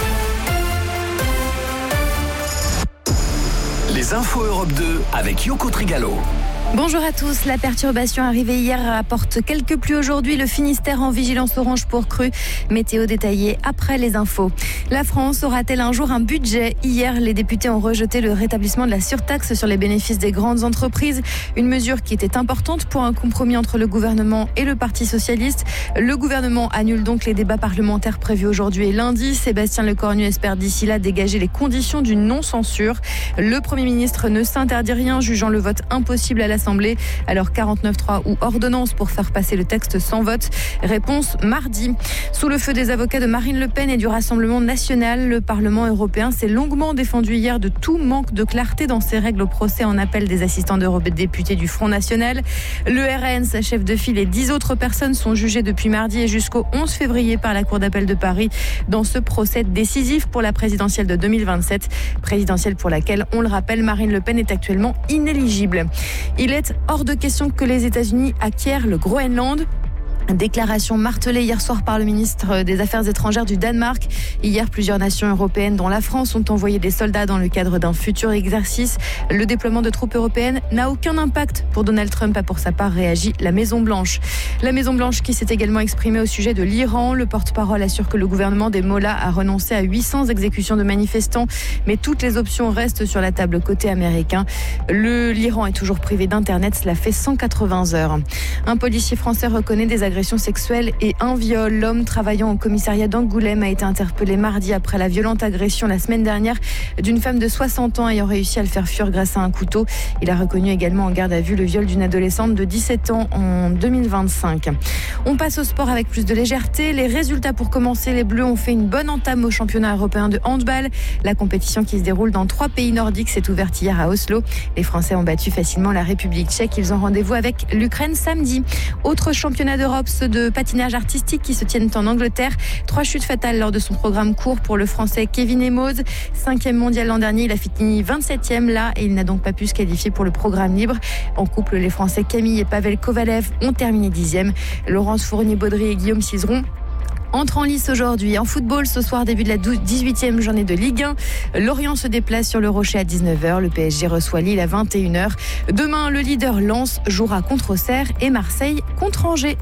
Les infos Europe deux avec Yoko Trigalo. Bonjour à tous. La perturbation arrivée hier apporte quelques pluies aujourd'hui. Le Finistère en vigilance orange pour crue. Météo détaillée après les infos. La France aura-t-elle un jour un budget ? Hier, les députés ont rejeté le rétablissement de la surtaxe sur les bénéfices des grandes entreprises. Une mesure qui était importante pour un compromis entre le gouvernement et le Parti socialiste. Le gouvernement annule donc les débats parlementaires prévus aujourd'hui et lundi. Sébastien Lecornu espère d'ici là dégager les conditions d'une non-censure. Le Premier ministre ne s'interdit rien, jugeant le vote impossible à l'Assemblée. Alors quarante-neuf trois ou ordonnance pour faire passer le texte sans vote. Réponse mardi. Sous le feu des avocats de Marine Le Pen et du Rassemblement national, le Parlement européen s'est longuement défendu hier de tout manque de clarté dans ses règles au procès en appel des assistants d'eurodéputés du Front National. Le R A N, sa chef de file et dix autres personnes sont jugées depuis mardi et jusqu'au onze février par la Cour d'appel de Paris dans ce procès décisif pour la présidentielle de deux mille vingt-sept. Présidentielle pour laquelle, on le rappelle, Marine Le Pen est actuellement inéligible. Il est hors de question que les États-Unis acquièrent le Groenland. Déclaration martelée hier soir par le ministre des Affaires étrangères du Danemark. Hier, plusieurs nations européennes, dont la France, ont envoyé des soldats dans le cadre d'un futur exercice. Le déploiement de troupes européennes n'a aucun impact pour Donald Trump, a pour sa part réagi la Maison-Blanche. La Maison-Blanche qui s'est également exprimée au sujet de l'Iran. Le porte-parole assure que le gouvernement des Mollahs a renoncé à huit cents exécutions de manifestants, mais toutes les options restent sur la table côté américain. Le, L'Iran est toujours privé d'Internet, cela fait cent quatre-vingts heures. Un policier français reconnaît des agressions sexuelle et un viol. L'homme travaillant au commissariat d'Angoulême a été interpellé mardi après la violente agression la semaine dernière d'une femme de soixante ans ayant réussi à le faire fuir grâce à un couteau. Il a reconnu également en garde à vue le viol d'une adolescente de dix-sept ans en deux mille vingt-cinq. On passe au sport avec plus de légèreté. Les résultats pour commencer, les Bleus ont fait une bonne entame au championnat européen de handball. La compétition qui se déroule dans trois pays nordiques s'est ouverte hier à Oslo. Les Français ont battu facilement la République tchèque. Ils ont rendez-vous avec l'Ukraine samedi. Autre championnat d'Europe, ceux de patinage artistique qui se tiennent en Angleterre. Trois chutes fatales lors de son programme court pour le Français Kevin Emos. Cinquième mondial l'an dernier, il a fini vingt-septième là et il n'a donc pas pu se qualifier pour le programme libre. En couple, les Français Camille et Pavel Kovalev ont terminé dixième. Laurence Fournier-Baudry et Guillaume Cizeron entre en lice aujourd'hui. En football, ce soir, début de la dix-huitième journée de Ligue un. Lorient se déplace sur le Rocher à dix-neuf heures. Le P S G reçoit Lille à vingt et une heures. Demain, le leader Lens jouera contre Auxerre et Marseille contre Angers.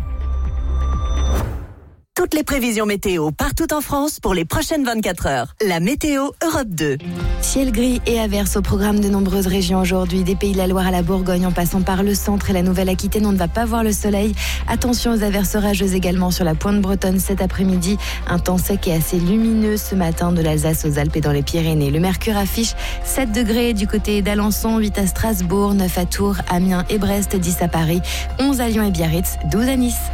Toutes les prévisions météo partout en France pour les prochaines vingt-quatre heures. La météo Europe deux. Ciel gris et averse au programme de nombreuses régions aujourd'hui. Des Pays de la Loire à la Bourgogne en passant par le centre et la Nouvelle-Aquitaine, on ne va pas voir le soleil. Attention aux averses orageuses également sur la pointe bretonne cet après-midi. Un temps sec et assez lumineux ce matin de l'Alsace aux Alpes et dans les Pyrénées. Le mercure affiche sept degrés du côté d'Alençon, huit à Strasbourg, neuf à Tours, Amiens et Brest, dix à Paris, onze à Lyon et Biarritz, douze à Nice.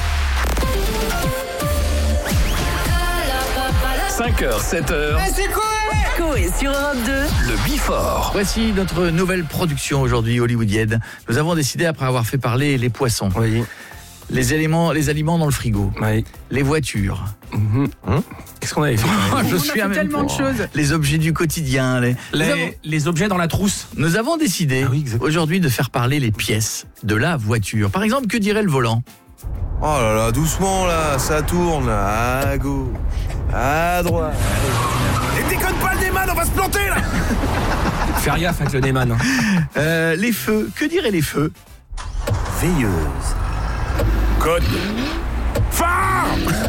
cinq heures, sept heures. Mais c'est quoi Coé sur Europe deux. Le Bifort. Voici notre nouvelle production aujourd'hui hollywoodienne. Nous avons décidé, après avoir fait parler les poissons, oui. les éléments, les aliments dans le frigo, oui. les voitures. Mmh. Hum Qu'est-ce qu'on avait fait Je On suis a fait tellement de choses. Les objets du quotidien, les, les, avons... les objets dans la trousse. Nous avons décidé ah oui, aujourd'hui de faire parler les pièces de la voiture. Par exemple, que dirait le volant ? Oh là là, doucement là, ça tourne à gauche, à droite. Et déconne pas le Neyman, on va se planter là. Faire gaffe avec le Neyman. euh, Les feux, que diraient les feux ? Veilleuse. Code. Phare.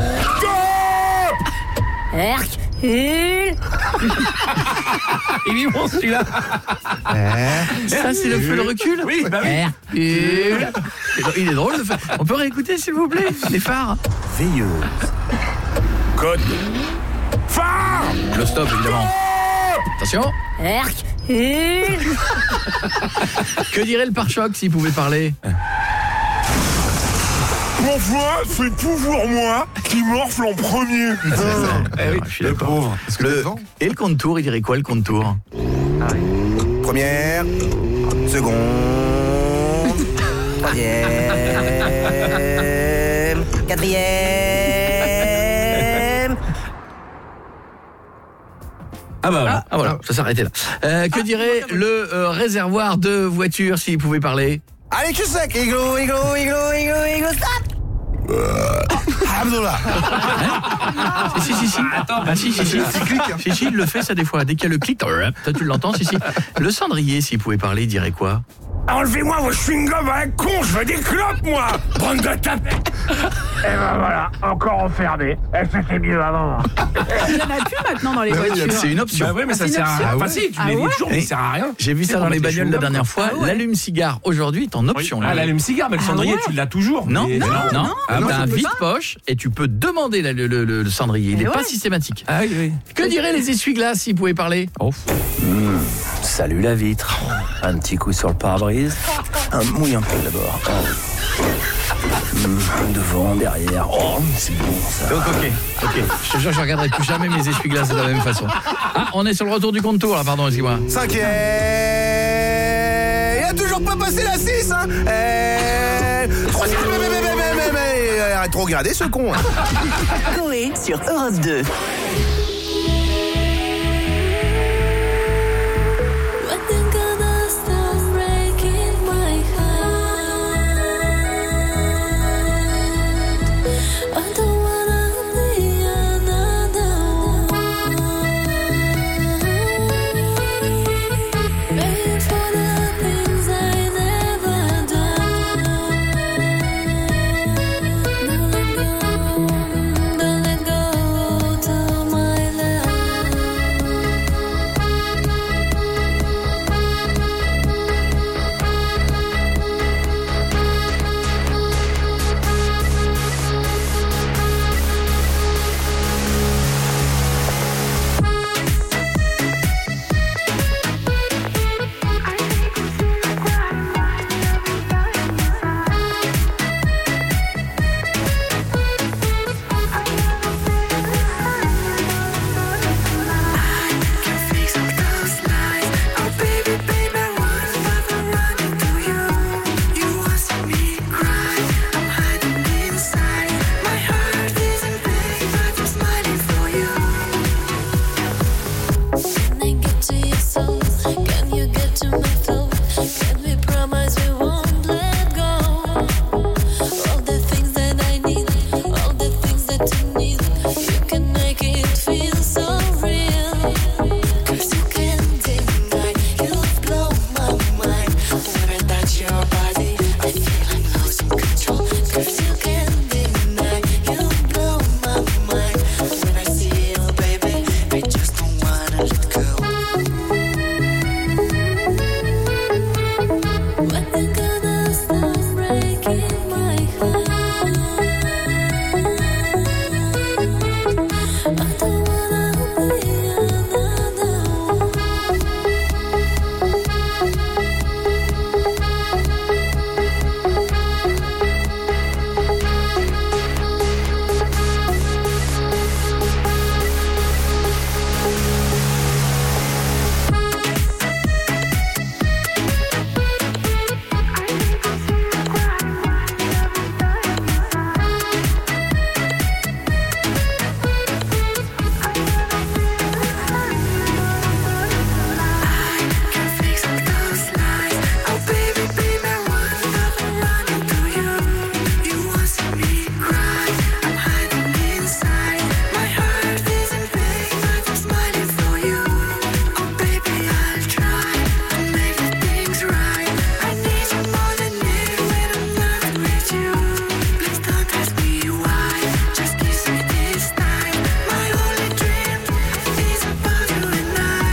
Hercule. Il est bon celui-là. Ça c'est le feu de recul. Oui, bah oui. Hercule. Il est drôle le feu. On peut réécouter s'il vous plaît les phares. Veilleuse. Code. Phare. Le stop évidemment. Attention. Que dirait le pare-choc s'il pouvait parler? Pourquoi c'est toujours moi qui morfle en premier? Eh oui, je suis le pauvre. Le... Et le compte-tour, il dirait quoi le compte-tour? Ah oui. Première, seconde, troisième, quatrième. Ah bah voilà, ah, voilà. Ça s'arrêtait là. Euh, que dirait le euh, réservoir de voiture s'il pouvait parler? Allez, que sec, iglo, iglo, iglo, iglo, iglo, stop. Abdullah. Si, si, si, si. Attends, bah, si, si, si. Si, si, il le fait ça des fois. Dès qu'il y a le clic, toi tu l'entends, si, si. Le cendrier, s'il pouvait parler, il dirait quoi? Enlevez-moi vos chewing-gums à un con, je veux des clopes, moi. Bande de tapette. Et ben voilà, encore enfermé. Est-ce que c'est mieux avant? Il n'y en a plus maintenant dans les bah voitures. C'est une option. Bah oui, mais ça sert à rien. Ah ouais. Enfin si, tu Ah mets ouais. des jours, mais ça sert à rien. J'ai vu ça dans les bagnoles la dernière fois. Ah ouais. L'allume-cigare, aujourd'hui, est en option. Ah, l'allume-cigare, mais le Ah cendrier, ouais. tu l'as toujours. Non, mais- non, non. Ah, moi, T'as je un peux pas. vide-poche et tu peux demander la- le, le- le- le cendrier. Il Eh n'est ouais. pas systématique. Ah oui, oui. Que diraient les essuie-glaces s'ils pouvaient parler? Oh. Mmh, salut la vitre. Un petit coup sur le pare-brise. Un mouille un peu d'abord. Mmh, devant, derrière. Oh, c'est bon ça. Donc ok, ok. Je te jure, je regarderai plus jamais mes essuie-glaces de la même façon. Ah, on est sur le retour du compte-tour là, pardon, excuse-moi. Cinquième. Il a toujours pas passé la six, hein. Et... Troisième. Mais, mais, mais, mais, mais, mais, mais, rétrogradé ce con. Hein. Coé sur Europe deux.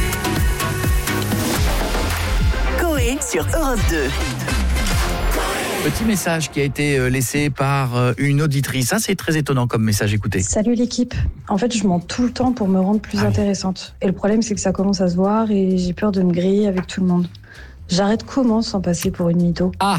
Sur Europe deux. Petit message qui a été laissé par une auditrice. Ça, c'est très étonnant comme message. Écoutez. Salut l'équipe. En fait, je mens tout le temps pour me rendre plus ah. intéressante. Et le problème, c'est que ça commence à se voir et j'ai peur de me griller avec tout le monde. J'arrête comment sans passer pour une mytho ? Ah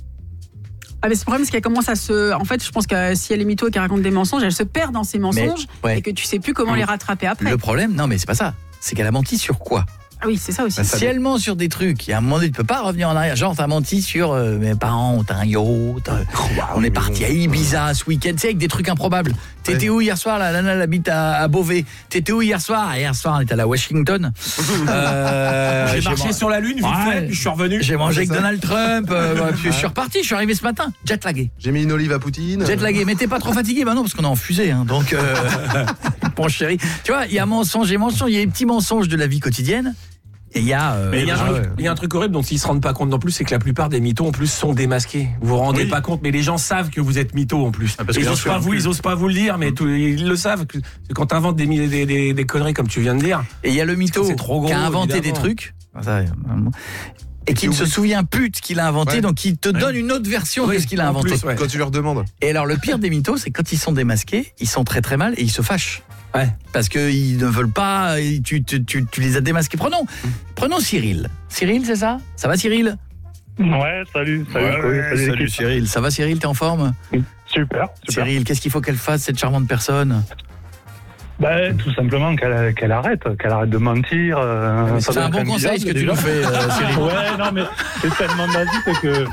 Ah mais ce problème c'est qu'elle commence à se... En fait je pense que si elle est mytho et qu'elle raconte des mensonges, elle se perd dans ses mensonges mais, ouais. et que tu sais plus comment mmh. les rattraper après. Le problème, non mais c'est pas ça, c'est qu'elle a menti sur quoi ? Ah oui, c'est ça aussi. Bah, si elle ment sur des trucs, il y a un moment donné, tu peux pas revenir en arrière. Genre, t'as menti sur euh, mes parents, t'as un yacht, euh, on est parti à Ibiza ce week-end, tu sais, avec des trucs improbables. T'étais ouais. où hier soir? La nana, elle habite à, à Beauvais. T'étais où hier soir? Hier soir, on était à Washington. Euh, j'ai, j'ai marché man... sur la Lune, vite ouais. fait, puis je suis revenu. J'ai mangé avec Donald Trump, euh, ouais. puis je suis reparti, je suis arrivé ce matin, jet lagué. J'ai mis une olive à Poutine. Jet lagué, mais t'es pas trop fatigué? Bah non, parce qu'on est en fusée, hein, donc, euh, bon chéri. Tu vois, il y a mensonge et mensonge, il y a les petits mensonges de la vie quotidienne. Et il y a, euh, mais il y a, un, ouais. y a un truc horrible dont ils se rendent pas compte non plus, c'est que la plupart des mythos en plus sont démasqués. Vous vous rendez oui. pas compte, mais les gens savent que vous êtes mythos en plus. Ah, parce ils osent pas vous, ils osent pas vous le dire, mais mmh. tout, ils le savent. Que, quand t'inventes des, des, des, des conneries comme tu viens de dire. Et il y a le mytho qui a inventé évidemment. des trucs. Ça, et qui ne se souvient plus de ce qu'il a inventé, ouais. donc il te ouais. donne une autre version oui, de ce qu'il a inventé. Plus, ouais. Quand tu leur demandes. Et alors le pire des mythos, c'est quand ils sont démasqués, ils sont très très mal et ils se fâchent. Ouais. Parce qu'ils ne veulent pas, tu, tu, tu, tu les as démasqués. Prenons, mmh. prenons Cyril. Cyril, c'est ça? Ça va Cyril? Ouais, salut. Salut, ouais, ouais, salut, salut Cyril. Ça va Cyril, t'es en forme? Super, super. Cyril, qu'est-ce qu'il faut qu'elle fasse, cette charmante personne? Bah, tout simplement qu'elle, qu'elle arrête, qu'elle arrête de mentir. Euh, c'est un bon conseil ce que tu nous fais, euh, Cyril. Ouais, non, mais c'est tellement basique que...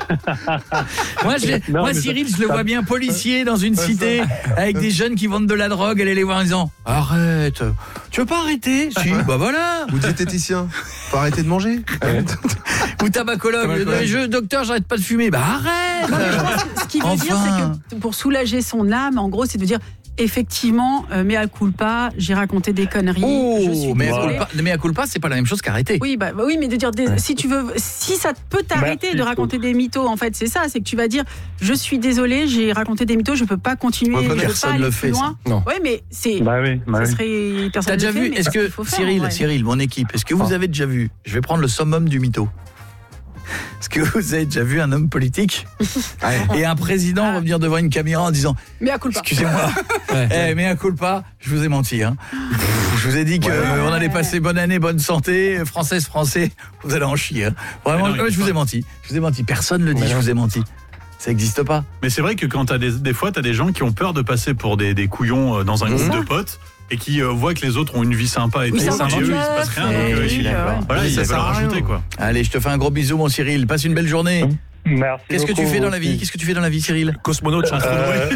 moi, je, non, moi Cyril, ça, je le ça... vois bien policier dans une cité avec des jeunes qui vendent de la drogue. Elle allait les voir en disant « Arrête, tu veux pas arrêter ?» Si, bah voilà. Ou diététicien, faut arrêter de manger. Ou tabacologue, je, docteur, j'arrête pas de fumer. Bah arrête. Non, mais je pense, ce qu'il veut enfin. dire, c'est que pour soulager son âme, en gros, c'est de dire... Effectivement, euh, mea culpa, j'ai raconté des conneries. Oh, je suis mea culpa, mea culpa, c'est pas la même chose qu'arrêter. Oui, bah, oui, mais de dire, des, ouais. si tu veux, si ça peut t'arrêter Merci, de raconter des mythos, en fait, c'est ça, c'est que tu vas dire, je suis désolé, j'ai raconté des mythos, je peux pas continuer, ouais, je peux pas aller le fait, plus loin. Non. Oui, mais c'est, bah oui, bah ça serait, personne T'as déjà fait, vu, est-ce que Cyril, faire, Cyril, mon équipe, est-ce que vous oh. avez déjà vu, je vais prendre le summum du mytho. Est-ce que vous avez déjà vu un homme politique et un président ah. revenir devant une caméra en disant mea culpa. Excusez-moi, ouais. eh, mea culpa, je vous ai menti. Hein. Je vous ai dit qu'on ouais. allait passer bonne année, bonne santé, française, français, vous allez en chier. Hein. Vraiment, non, je vous ai menti. Je vous ai menti. Personne ne le dit, je vous ai menti. Ça n'existe pas. Mais c'est vrai que quand t'as des, des fois, tu as des gens qui ont peur de passer pour des, des couillons dans un groupe de potes. Et qui euh, voient que les autres ont une vie sympa et oui, tout, et eux, il se passe rien. Donc, euh, je suis d'accord. Voilà, il va leur rajouter, quoi. Allez, je te fais un gros bisou, mon Cyril. Passe une belle journée. Merci. Qu'est-ce que tu fais dans la vie? Qu'est-ce que tu fais dans la vie, Cyril? Cosmonaute, je suis un trou euh...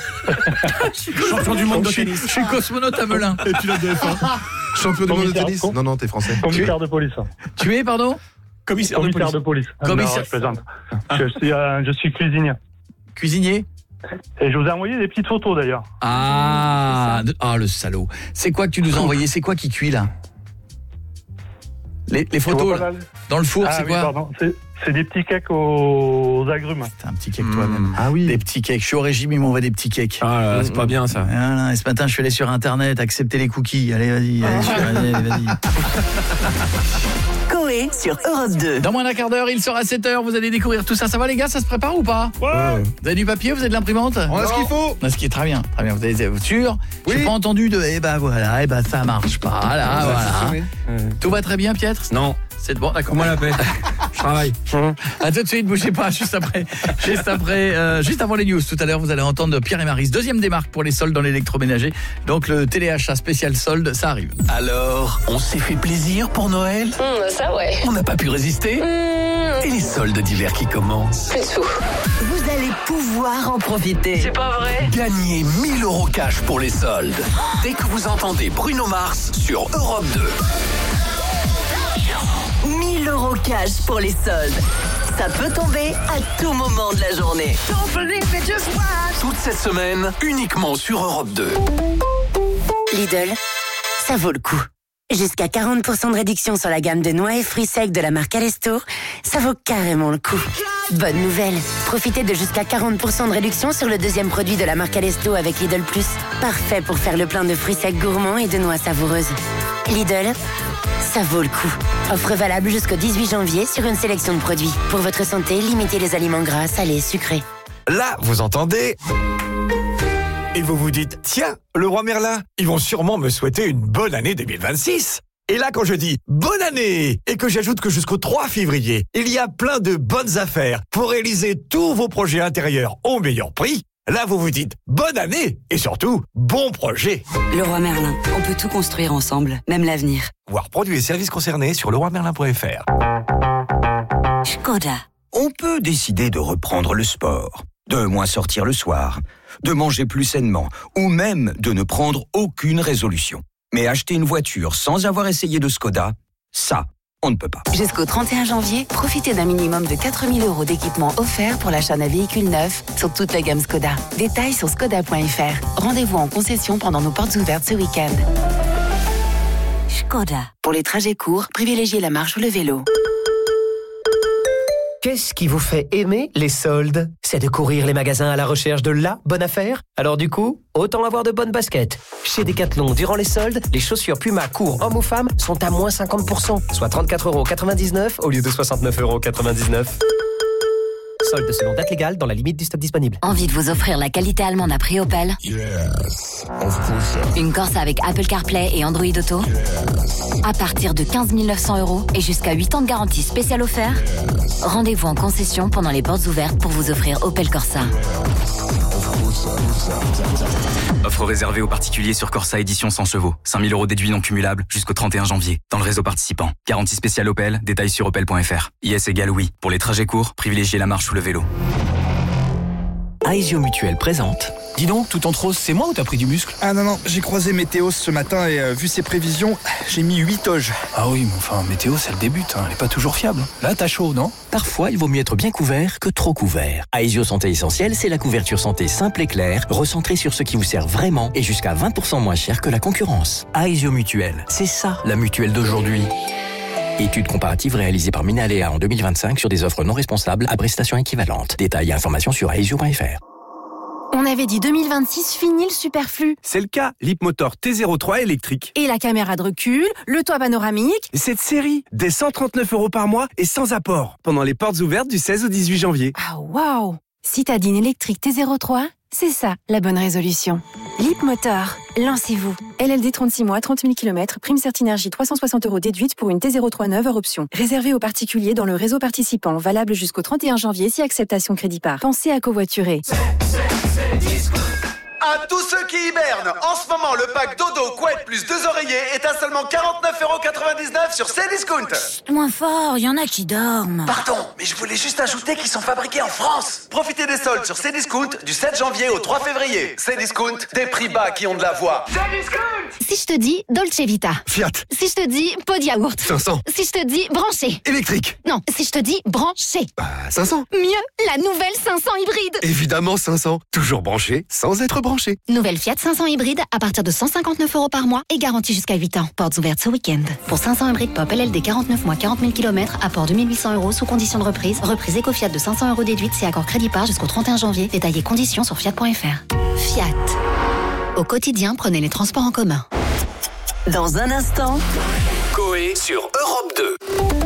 champion du monde de tennis. Je suis cosmonaute à Melun. Et pilote de F un. Champion du monde de tennis. Non, non, t'es français. Commissaire de police. Tu es, pardon? Commissaire de police. de police. Commissaire. Non, je plaisante. Je suis, euh, je suis cuisinier. Cuisinier? Et je vous ai envoyé des petites photos d'ailleurs. Ah, ah le salaud. C'est quoi que tu nous as envoyé? C'est quoi qui cuit là? Les, les photos là, dans le four, ah, c'est oui, quoi? Pardon. C'est, c'est des petits cakes aux agrumes. C'est un petit cake mmh. toi-même. Ah oui. Des petits cakes. Je suis au régime, ils m'envoient des petits cakes. Ah là, là, c'est mmh. pas bien ça. Voilà. Et ce matin, je suis allé sur internet, accepter les cookies. Allez, vas-y, allez, allez, vas-y. Coé sur Europe deux. Dans moins d'un quart d'heure, il sera sept heures, vous allez découvrir tout ça. Ça va les gars, ça se prépare ou pas? Ouais. Vous avez du papier, vous avez de l'imprimante? On a ce qu'il faut. On a ce qui est très bien, très bien. Vous avez sûr? Oui. J'ai pas entendu de eh ben voilà, eh ben ça marche pas là, ouais, voilà. Euh... Tout va très bien, Pietre? Non. C'est bon, d'accord. Moi la paix. Je travaille. À tout de suite, bougez pas, juste après. Juste après, euh, juste avant les news. Tout à l'heure, vous allez entendre Pierre et Maryse. Deuxième démarque pour les soldes dans l'électroménager. Donc le téléachat spécial solde, ça arrive. Alors, on s'est fait plaisir pour Noël? mmh, Ça ouais. On n'a pas pu résister mmh. Et les soldes d'hiver qui commencent? Plus tout. Vous allez pouvoir en profiter. C'est pas vrai? Gagnez mille euros cash pour les soldes. Dès que vous entendez Bruno Mars sur Europe deux. mille euros cash pour les soldes. Ça peut tomber à tout moment de la journée. Toute cette semaine, uniquement sur Europe deux. Lidl, ça vaut le coup. Jusqu'à quarante pour cent de réduction sur la gamme de noix et fruits secs de la marque Alesto, ça vaut carrément le coup. Bonne nouvelle, profitez de jusqu'à quarante pour cent de réduction sur le deuxième produit de la marque Alesto avec Lidl Plus. Parfait pour faire le plein de fruits secs gourmands et de noix savoureuses. Lidl, ça vaut le coup. Offre valable jusqu'au dix-huit janvier sur une sélection de produits. Pour votre santé, limitez les aliments gras, salés, sucrés. Là, vous entendez ? Et vous vous dites, tiens, le roi Merlin, ils vont sûrement me souhaiter une bonne année deux mille vingt-six. Et là, quand je dis bonne année et que j'ajoute que jusqu'au trois février, il y a plein de bonnes affaires pour réaliser tous vos projets intérieurs au meilleur prix, là, vous vous dites bonne année et surtout bon projet. Le roi Merlin, on peut tout construire ensemble, même l'avenir. Voir produits et services concernés sur le roi merlin point f r. Skoda. On peut décider de reprendre le sport, de moins sortir le soir, de manger plus sainement ou même de ne prendre aucune résolution. Mais acheter une voiture sans avoir essayé de Skoda, ça, on ne peut pas. Jusqu'au trente et un janvier, profitez d'un minimum de quatre mille euros d'équipement offert pour l'achat d'un véhicule neuf sur toute la gamme Skoda. Détails sur skoda point f r. Rendez-vous en concession pendant nos portes ouvertes ce week-end. Skoda. Pour les trajets courts, privilégiez la marche ou le vélo. Qu'est-ce qui vous fait aimer les soldes ? C'est de courir les magasins à la recherche de la bonne affaire ? Alors du coup, autant avoir de bonnes baskets. Chez Decathlon, durant les soldes, les chaussures Puma court hommes ou femmes sont à moins cinquante pour cent, soit trente-quatre euros quatre-vingt-dix-neuf au lieu de soixante-neuf euros quatre-vingt-dix-neuf. Solde selon date légale dans la limite du stock disponible. Envie de vous offrir la qualité allemande à prix Opel ? Yes, of course. Une Corsa avec Apple CarPlay et Android Auto ? Yes. À partir de quinze mille neuf cents euros et jusqu'à huit ans de garantie spéciale offerte. Yes. Rendez-vous en concession pendant les portes ouvertes pour vous offrir Opel Corsa. Offre réservée aux particuliers sur Corsa édition cent chevaux. cinq mille euros déduits non cumulables jusqu'au trente et un janvier. Dans le réseau participant. Garantie spéciale Opel. Détails sur opel point f r. I S égale oui. Pour les trajets courts, privilégiez la marche ou le vélo. Aesio Mutuelle présente. Dis donc, tout en rose, c'est moi ou t'as pris du muscle ? Ah non, non, j'ai croisé Météo ce matin et euh, vu ses prévisions, j'ai mis huit oges. Ah oui, mais enfin, Météo, ça le débute, hein. Elle est pas toujours fiable. Là, t'as chaud, non ? Parfois, il vaut mieux être bien couvert que trop couvert. Aesio Santé Essentielle, c'est la couverture santé simple et claire, recentrée sur ce qui vous sert vraiment et jusqu'à vingt pour cent moins cher que la concurrence. Aesio Mutuelle, c'est ça, la mutuelle d'aujourd'hui. Étude comparative réalisée par Minaléa en deux mille vingt-cinq sur des offres non responsables à prestations équivalentes. Détails et informations sur aesio point f r. On avait dit deux mille vingt-six, fini le superflu. C'est le cas, l'Hipmotor T zéro trois électrique. Et la caméra de recul, le toit panoramique. Cette série, dès cent trente-neuf euros par mois et sans apport. Pendant les portes ouvertes du seize au dix-huit janvier. Ah waouh! Si t'as dit une électrique T zéro trois, c'est ça la bonne résolution. L'Hipmotor, lancez-vous. L L D trente-six mois, trente mille kilomètres, prime Certinergie trois cent soixante euros déduite pour une T zéro trois neuve hors option. Réservé aux particuliers dans le réseau participant, valable jusqu'au trente et un janvier si acceptation crédit par. Pensez à covoiturer. À tous ceux qui hibernent, en ce moment, le pack dodo, couette plus deux oreillers est à seulement quarante-neuf euros quatre-vingt-dix-neuf sur Cdiscount. Moins fort, y en a qui dorment. Pardon, mais je voulais juste ajouter qu'ils sont fabriqués en France. Profitez des soldes sur Cdiscount du sept janvier au trois février. Cdiscount, des prix bas qui ont de la voix. Cdiscount! Si je te dis Dolce Vita. Fiat. Si je te dis pot de yaourt. cinq cents. Si je te dis branché. Électrique. Non, si je te dis branché. Bah, cinq cents. Mieux, la nouvelle cinq cents hybride. Évidemment cinq cents. Toujours branché, sans être branché. Nouvelle Fiat cinq cents hybride à partir de cent cinquante-neuf euros par mois et garantie jusqu'à huit ans. Portes ouvertes ce week-end. Pour cinq cents hybrides pop L L D quarante-neuf mois, quarante mille kilomètres, apport deux mille huit cents euros sous condition de reprise. Reprise Eco-Fiat de cinq cents euros déduite si accord crédit par jusqu'au trente et un janvier. Détaillés conditions sur fiat point f r. Fiat. Au quotidien, prenez les transports en commun. Dans un instant, Coé sur Europe deux.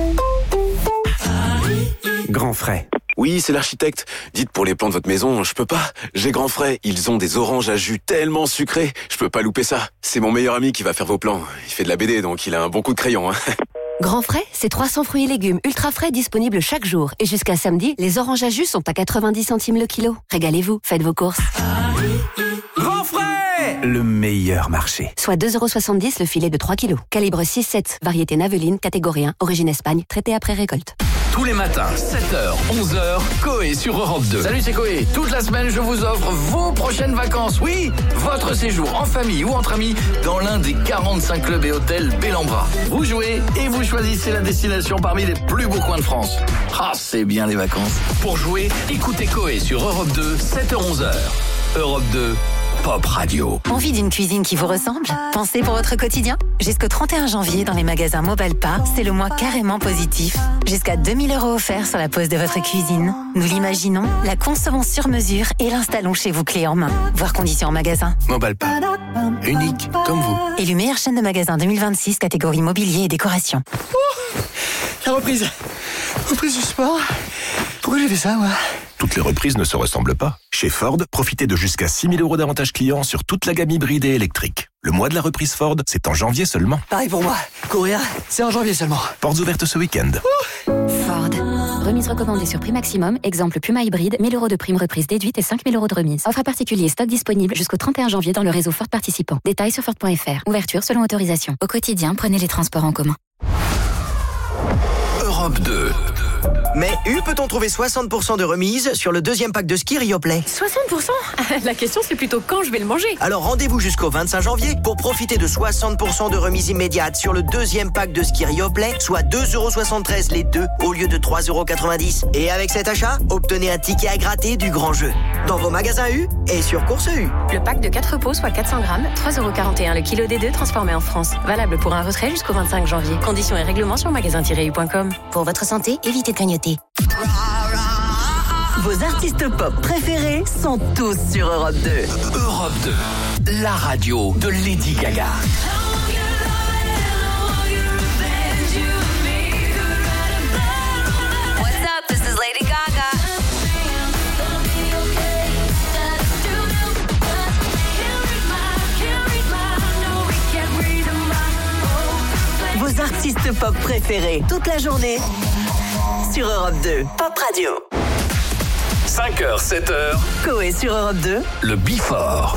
Grand frais. Oui, c'est l'architecte. Dites pour les plans de votre maison, je peux pas. J'ai grand frais. Ils ont des oranges à jus tellement sucrés. Je peux pas louper ça. C'est mon meilleur ami qui va faire vos plans. Il fait de la B D, donc il a un bon coup de crayon. Hein. Grand frais, c'est trois cents fruits et légumes ultra frais disponibles chaque jour. Et jusqu'à samedi, les oranges à jus sont à quatre-vingt-dix centimes le kilo. Régalez-vous, faites vos courses. Grand frais! Le meilleur marché. Soit deux euros soixante-dix le filet de trois kilos. Calibre six sept, variété Naveline, catégorie un, origine Espagne, traité après récolte. Tous les matins, sept heures, onze heures, Coé sur Europe deux. Salut, c'est Coé. Toute la semaine, je vous offre vos prochaines vacances. Oui, votre séjour en famille ou entre amis dans l'un des quarante-cinq clubs et hôtels Bellambra. Vous jouez et vous choisissez la destination parmi les plus beaux coins de France. Ah, c'est bien les vacances. Pour jouer, écoutez Coé sur Europe deux, sept heures, onze heures. Europe deux, Pop Radio. Envie d'une cuisine qui vous ressemble? Pensez pour votre quotidien? Jusqu'au trente et un janvier, dans les magasins Mobalpa, c'est le mois carrément positif. Jusqu'à deux mille euros offerts sur la pose de votre cuisine. Nous l'imaginons, la concevons sur mesure et l'installons chez vous clé en main. Voir conditions en magasin. Mobalpa. Unique comme vous. Élu meilleure chaîne de magasins deux mille vingt-six, catégorie mobilier et décoration. Oh, la reprise. Reprise du sport. Pourquoi j'ai fait ça, moi? Toutes les reprises ne se ressemblent pas. Chez Ford, profitez de jusqu'à six mille euros d'avantages clients sur toute la gamme hybride et électrique. Le mois de la reprise Ford, c'est en janvier seulement. Pareil pour moi. Courir, c'est en janvier seulement. Portes ouvertes ce week-end. Ford. Remise recommandée sur prix maximum. Exemple Puma hybride, mille euros de prime reprise déduite et cinq mille euros de remise. Offre à particulier, stock disponible jusqu'au trente et un janvier dans le réseau Ford participant. Détails sur Ford point F R. Ouverture selon autorisation. Au quotidien, prenez les transports en commun. Europe deux. Mais U, peut-on trouver soixante pour cent de remise sur le deuxième pack de ski Rioplay? soixante pour cent? La question, c'est plutôt quand je vais le manger. Alors rendez-vous jusqu'au vingt-cinq janvier pour profiter de soixante pour cent de remise immédiate sur le deuxième pack de ski Rioplay, soit deux euros soixante-treize les deux au lieu de trois euros quatre-vingt-dix. Et avec cet achat, obtenez un ticket à gratter du grand jeu. Dans vos magasins U et sur Course U. Le pack de quatre pots, soit quatre cents grammes, trois euros quarante et un le kilo des deux transformé en France. Valable pour un retrait jusqu'au vingt-cinq janvier. Conditions et règlements sur magasin tiret u point com. Pour votre santé, évitez de clignoter. Vos artistes pop préférés sont tous sur Europe deux. Europe deux, la radio de Lady Gaga. What's up, this is Lady Gaga. Vos artistes pop préférés toute la journée sur Europe deux. Pop Radio. cinq heures, sept heures. Coé sur Europe deux. Le Before.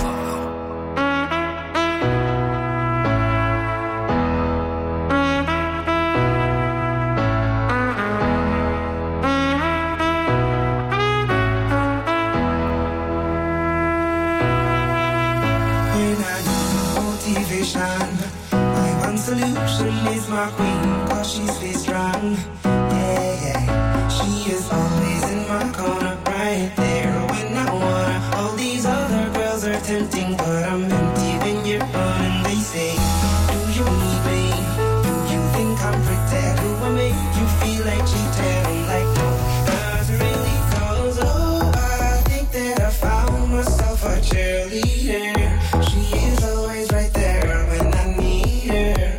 Solution is my queen, cause she stays strong. Yeah, yeah. She is always in my corner, right there when I wanna. All these other girls are tempting, but I'm empty when you're gone. And they say, do you need me? Do you think I'm pretend? Do I make you feel like cheating? I'm like, no, not really, cause oh, I think that I found myself a cheerleader. She is always right there when I need her.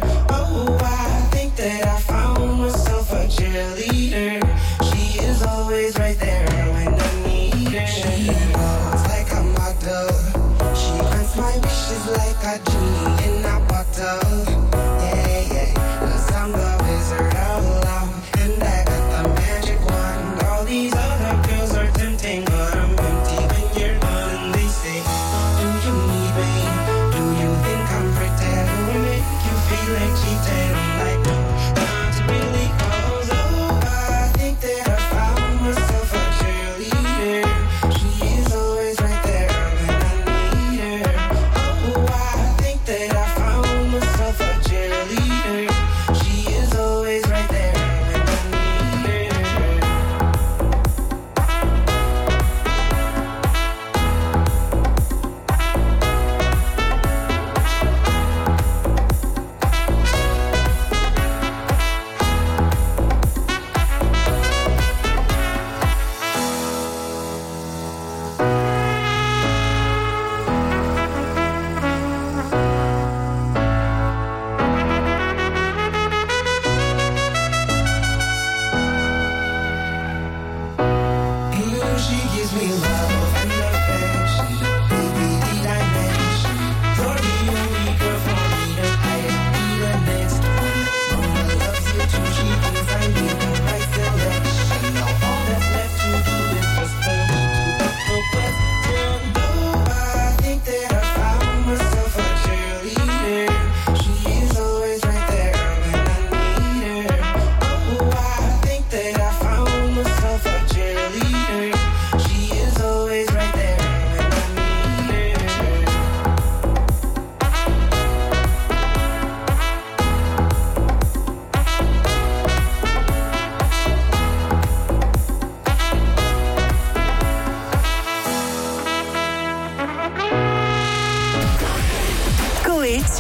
Cheerleader, she is always right there when I need her. She walks like a model, she grants my wishes like a genie in a bottle. Yeah, yeah, cause I'm the wizard of love, and I got the magic wand. All these other girls are tempting, but I'm empty when you're gone. And they say, do you need me? Do you think I'm pretty? Do I make you feel like cheating? I'm like, no, not really.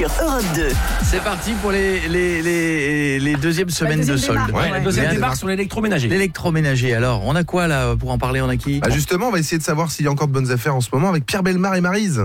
sur Europe deux. C'est parti pour les, les, les, les deuxièmes semaines deuxième de solde. démarque, ouais, La deuxième démarque sur l'électroménager. L'électroménager. Alors, on a quoi là pour en parler? On a qui? Bah justement, on va essayer de savoir s'il y a encore de bonnes affaires en ce moment avec Pierre Bellemare et Maryse.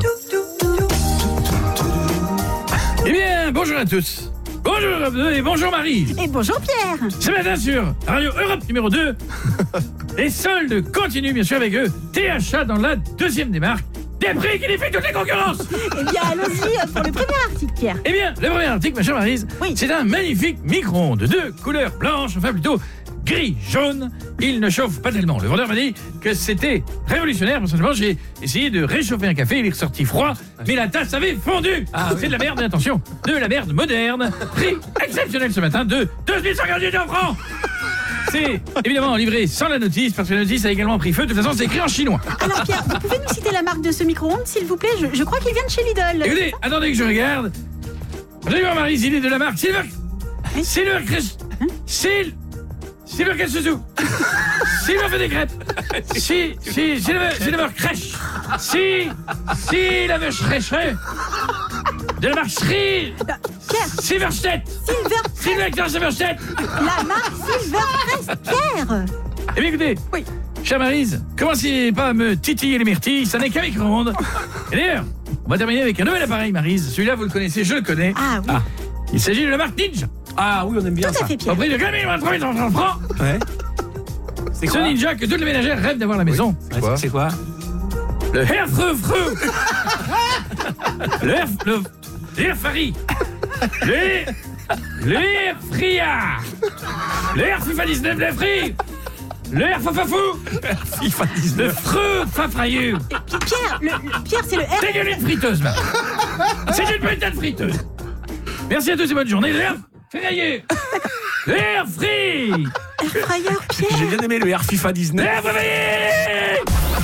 Eh bien, bonjour à tous. Bonjour Europe deux et bonjour Marie. Et bonjour Pierre. Ce matin sur Radio Europe numéro deux, les soldes continuent bien sûr avec eux. T H A dans la deuxième démarque. Des prix qui défient toutes les concurrences. Eh bien, allons-y pour le premier article, Pierre. Eh bien, le premier article, ma chère Maryse, oui. c'est un magnifique micro-ondes de couleur blanche, enfin plutôt gris-jaune. Il ne chauffe pas tellement. Le vendeur m'a dit que c'était révolutionnaire. Personnellement, j'ai essayé de réchauffer un café, il est ressorti froid, mais la tasse avait fondu. Ah, c'est oui. de la merde, attention, de la merde moderne. Prix exceptionnel ce matin de deux mille cent quarante-huit francs. C'est évidemment livré sans la notice, parce que la notice a également pris feu. De toute façon, c'est écrit en chinois. Alors Pierre, vous pouvez nous citer la marque de ce micro-ondes, s'il vous plaît? je, je crois qu'il vient de chez Lidl. Écoutez, attendez que je regarde. J'ai vu Marie, il est de la marque Silver... Hein Silver... Hein Sil... Silver Katsuzu. Silver fait des crêpes. Si... Si... Silver... Silver crèche. Si... Si... La vache crèche. De la marque Sri... Pierre. Silverstedt. Silver... Silver... Silverstedt. La marque Silvercrest, Pierre. Eh bien, écoutez... Oui. Chère Maryse, commencez pas à me titiller les myrtilles, ça n'est qu'un micro-ondes. Et d'ailleurs, on va terminer avec un nouvel appareil, Maryse. Celui-là, vous le connaissez, je le connais. Ah oui. Ah. Il s'agit de la marque Ninja. Ah oui, on aime bien Tout ça. à fait, Pierre. Au prix de quatre mille trois cents francs. Ouais. C'est Ce quoi? Ninja que toutes les ménagères rêvent d'avoir à la maison. C'est quoi? C'est quoi? Le Air Freux Freux. Le Air... Le... L'air Fari. Le... Le Air Friard. Le Air FIFA dix-neuf, le Free. Le Air Fafafou. FIFA dix-neuf. Le Freux Fafrailleux. Pierre, le, le- Pierre, c'est le R. C'est une friteuse, man. C'est une putain de friteuse. Merci à tous et bonne journée. L'air Ferrailleux. L'air Free. Air fryer, Pierre. J'ai bien aimé le Air FIFA dix-neuf. L'air Ferrailleux.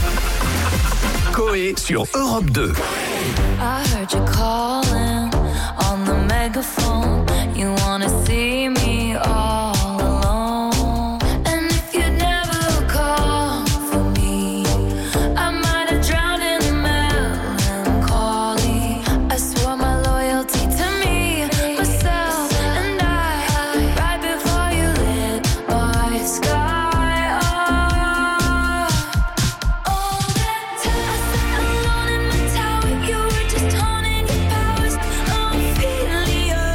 Coé sur Europe deux. I heard you calling on the megaphone. You wanna see me all alone. And if you never call for me, I might have drowned in melancholy. I swore my loyalty to me, myself, and I. Right before you lit my sky up. All that time I sat alone in my tower, you were just honing your powers. I'm feeling you.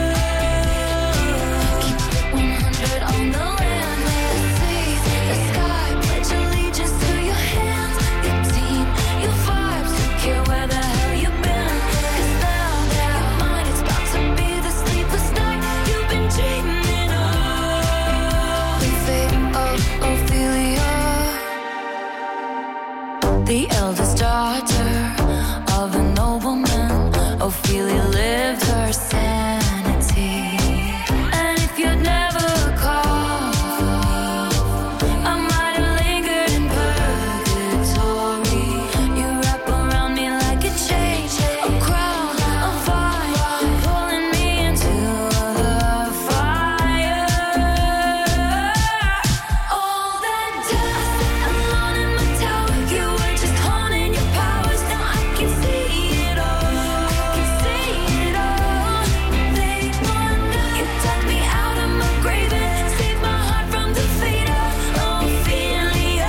Keep one hundred on the land, the sea, the sky. Pledge allegiance to your hands, your team, your vibes. Don't care where the hell you've been. 'Cause now, now, mine is about to be the sleepless night you've been dreaming of. The fate of Ophelia, the eldest daughter of a nobleman. Ophelia lived her sanity. And if you'd never called for me, I might have lingered in purgatory. You wrap around me like a chain, a crown, a vine, pulling me into the fire. All that time alone in my tower, you were just honing your powers. Now I can see it all, can see it all. They wonder you dug me out of my grave and saved my heart from defeat. Oh, Ophelia.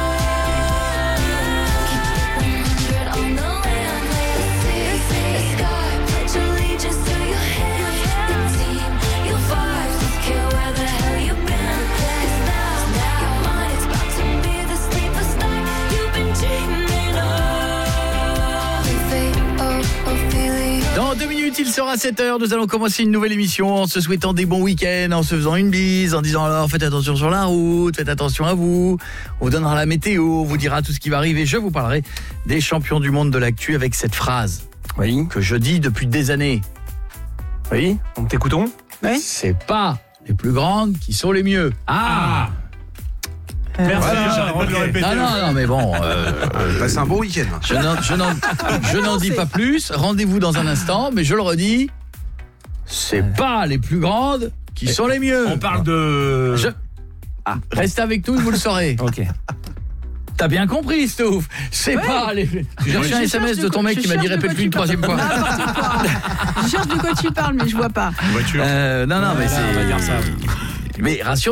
Keep one hundred on the land, the sea, the sky. Pledge allegiance to your hand, the team, your vibes. Don't care where the hell you've been. 'Cause now, now, your mind is about to be the sleepless night you've been dreaming of. The fate of Ophelia. Dans deux minutes, il sera sept heures. Nous allons commencer une nouvelle émission en se souhaitant des bons week-ends, en se faisant une bise, en disant alors faites attention sur la route, faites attention à vous. On vous donnera la météo, on vous dira tout ce qui va arriver. Je vous parlerai des champions du monde de l'actu avec cette phrase Oui. que je dis depuis des années. Oui. On t'écoutons. C'est pas les plus grandes qui sont les mieux. Ah. Merci. Voilà, j'arrête pas de le ok. répéter. Non, non, non, mais bon... euh, Passez un bon week-end. Je n'en, je n'en, je n'en dis pas plus. Rendez-vous dans un instant, mais je le redis, c'est pas les plus grandes qui sont les mieux. On parle de... Je... Ah. Restez avec nous, vous le saurez. Ok. T'as bien compris, Stouff. C'est Ouais. pas les... J'ai reçu Je un cherche S M S de de quoi- ton mec je qui m'a dit cherche de quoi répète-lui une tu parles. troisième fois. N'importe quoi. Je cherche de quoi tu parles, mais je vois pas. Euh, non, non, mais Voilà, c'est... on va dire ça. Mais rassure